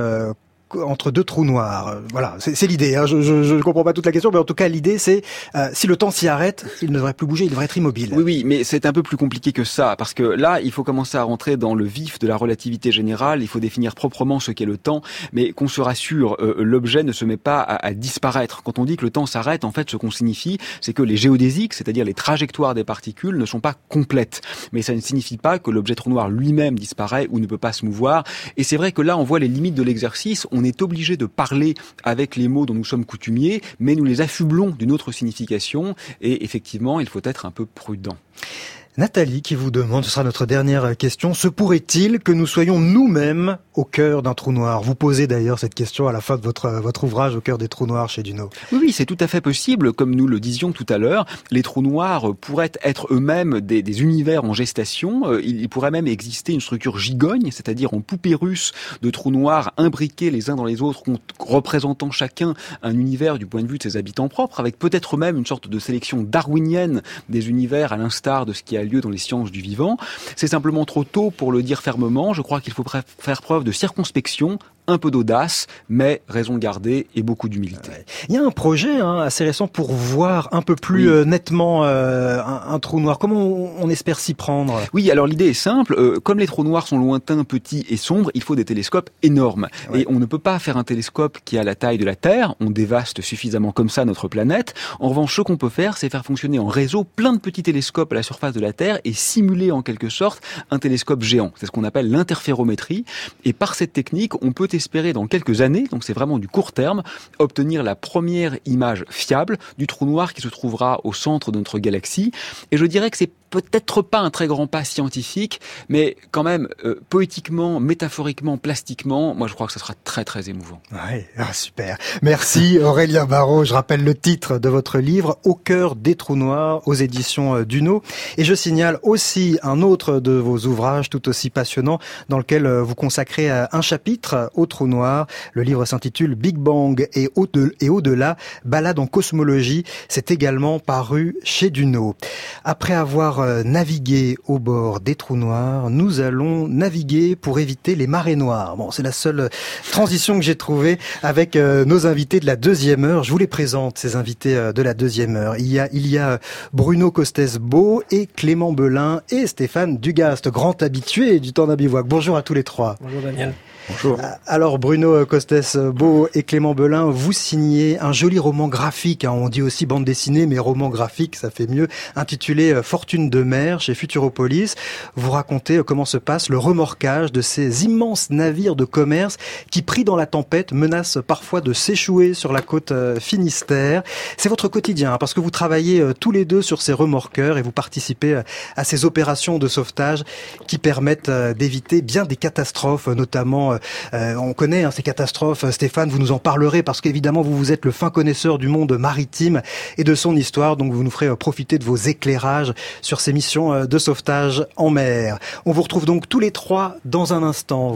entre deux trous noirs. Voilà, c'est l'idée. Je ne comprends pas toute la question, mais en tout cas, l'idée, c'est si le temps s'y arrête, il ne devrait plus bouger, il devrait être immobile. Oui, mais c'est un peu plus compliqué que ça, parce que là, il faut commencer à rentrer dans le vif de la relativité générale, il faut définir proprement ce qu'est le temps, mais qu'on se rassure, l'objet ne se met pas à disparaître. Quand on dit que le temps s'arrête, en fait, ce qu'on signifie, c'est que les géodésiques, c'est-à-dire les trajectoires des particules, ne sont pas complètes. Mais ça ne signifie pas que l'objet trou noir lui-même disparaît ou ne peut pas se mouvoir. Et c'est vrai que là, on voit les limites de l'exercice. On est obligé de parler avec les mots dont nous sommes coutumiers, mais nous les affublons d'une autre signification. Et effectivement, il faut être un peu prudent. Nathalie qui vous demande, ce sera notre dernière question, se pourrait-il que nous soyons nous-mêmes au cœur d'un trou noir ? Vous posez d'ailleurs cette question à la fin de votre ouvrage, Au cœur des trous noirs, chez Duno. Oui, c'est tout à fait possible. Comme nous le disions tout à l'heure, les trous noirs pourraient être eux-mêmes des univers en gestation. Il pourrait même exister une structure gigogne, c'est-à-dire en poupée russe de trous noirs imbriqués les uns dans les autres, représentant chacun un univers du point de vue de ses habitants propres, avec peut-être même une sorte de sélection darwinienne des univers à l'instar de ce qui a lieu dans les sciences du vivant. C'est simplement trop tôt pour le dire fermement. Je crois qu'il faut faire preuve de circonspection, un peu d'audace, mais raison gardée et beaucoup d'humilité. Il y a un projet assez récent pour voir un peu plus nettement un trou noir. Comment on espère s'y prendre ? Oui, alors l'idée est simple. Comme les trous noirs sont lointains, petits et sombres, il faut des télescopes énormes. Et on ne peut pas faire un télescope qui a la taille de la Terre. On dévaste suffisamment comme ça notre planète. En revanche, ce qu'on peut faire, c'est faire fonctionner en réseau plein de petits télescopes à la surface de la Terre et simuler en quelque sorte un télescope géant. C'est ce qu'on appelle l'interférométrie. Et par cette technique, on peut espérer dans quelques années, donc c'est vraiment du court terme, obtenir la première image fiable du trou noir qui se trouvera au centre de notre galaxie. Et je dirais que c'est peut-être pas un très grand pas scientifique, mais quand même, poétiquement, métaphoriquement, plastiquement, moi je crois que ça sera très très émouvant. Ouais, super. Merci Aurélien Barraud. Je rappelle le titre de votre livre, Au cœur des trous noirs, aux éditions Duno. Et je signale aussi un autre de vos ouvrages tout aussi passionnant, dans lequel vous consacrez un chapitre au trou noir. Le livre s'intitule Big Bang et au-delà, balade en cosmologie. C'est également paru chez Duno. Après avoir navigué au bord des trous noirs, nous allons naviguer pour éviter les marées noires. Bon, c'est la seule transition que j'ai trouvée avec nos invités de la deuxième heure. Je vous les présente, ces invités de la deuxième heure. Il y a Bruno Costès-Beau et Clément Belin et Stéphane Dugast, grand habitué du temps d'un bivouac. Bonjour à tous les trois. Bonjour Daniel. Bonjour. Alors Bruno Costès-Beau et Clément Belin, vous signez un joli roman graphique, on dit aussi bande dessinée, mais roman graphique, ça fait mieux, intitulé Fortune de mer chez Futuropolis. Vous racontez comment se passe le remorquage de ces immenses navires de commerce qui, pris dans la tempête, menacent parfois de s'échouer sur la côte Finistère. C'est votre quotidien, parce que vous travaillez tous les deux sur ces remorqueurs et vous participez à ces opérations de sauvetage qui permettent d'éviter bien des catastrophes, notamment on connaît ces catastrophes. Stéphane, vous nous en parlerez parce qu'évidemment vous êtes le fin connaisseur du monde maritime et de son histoire, donc vous nous ferez profiter de vos éclairages sur ces missions de sauvetage en mer. On vous retrouve donc tous les trois dans un instant.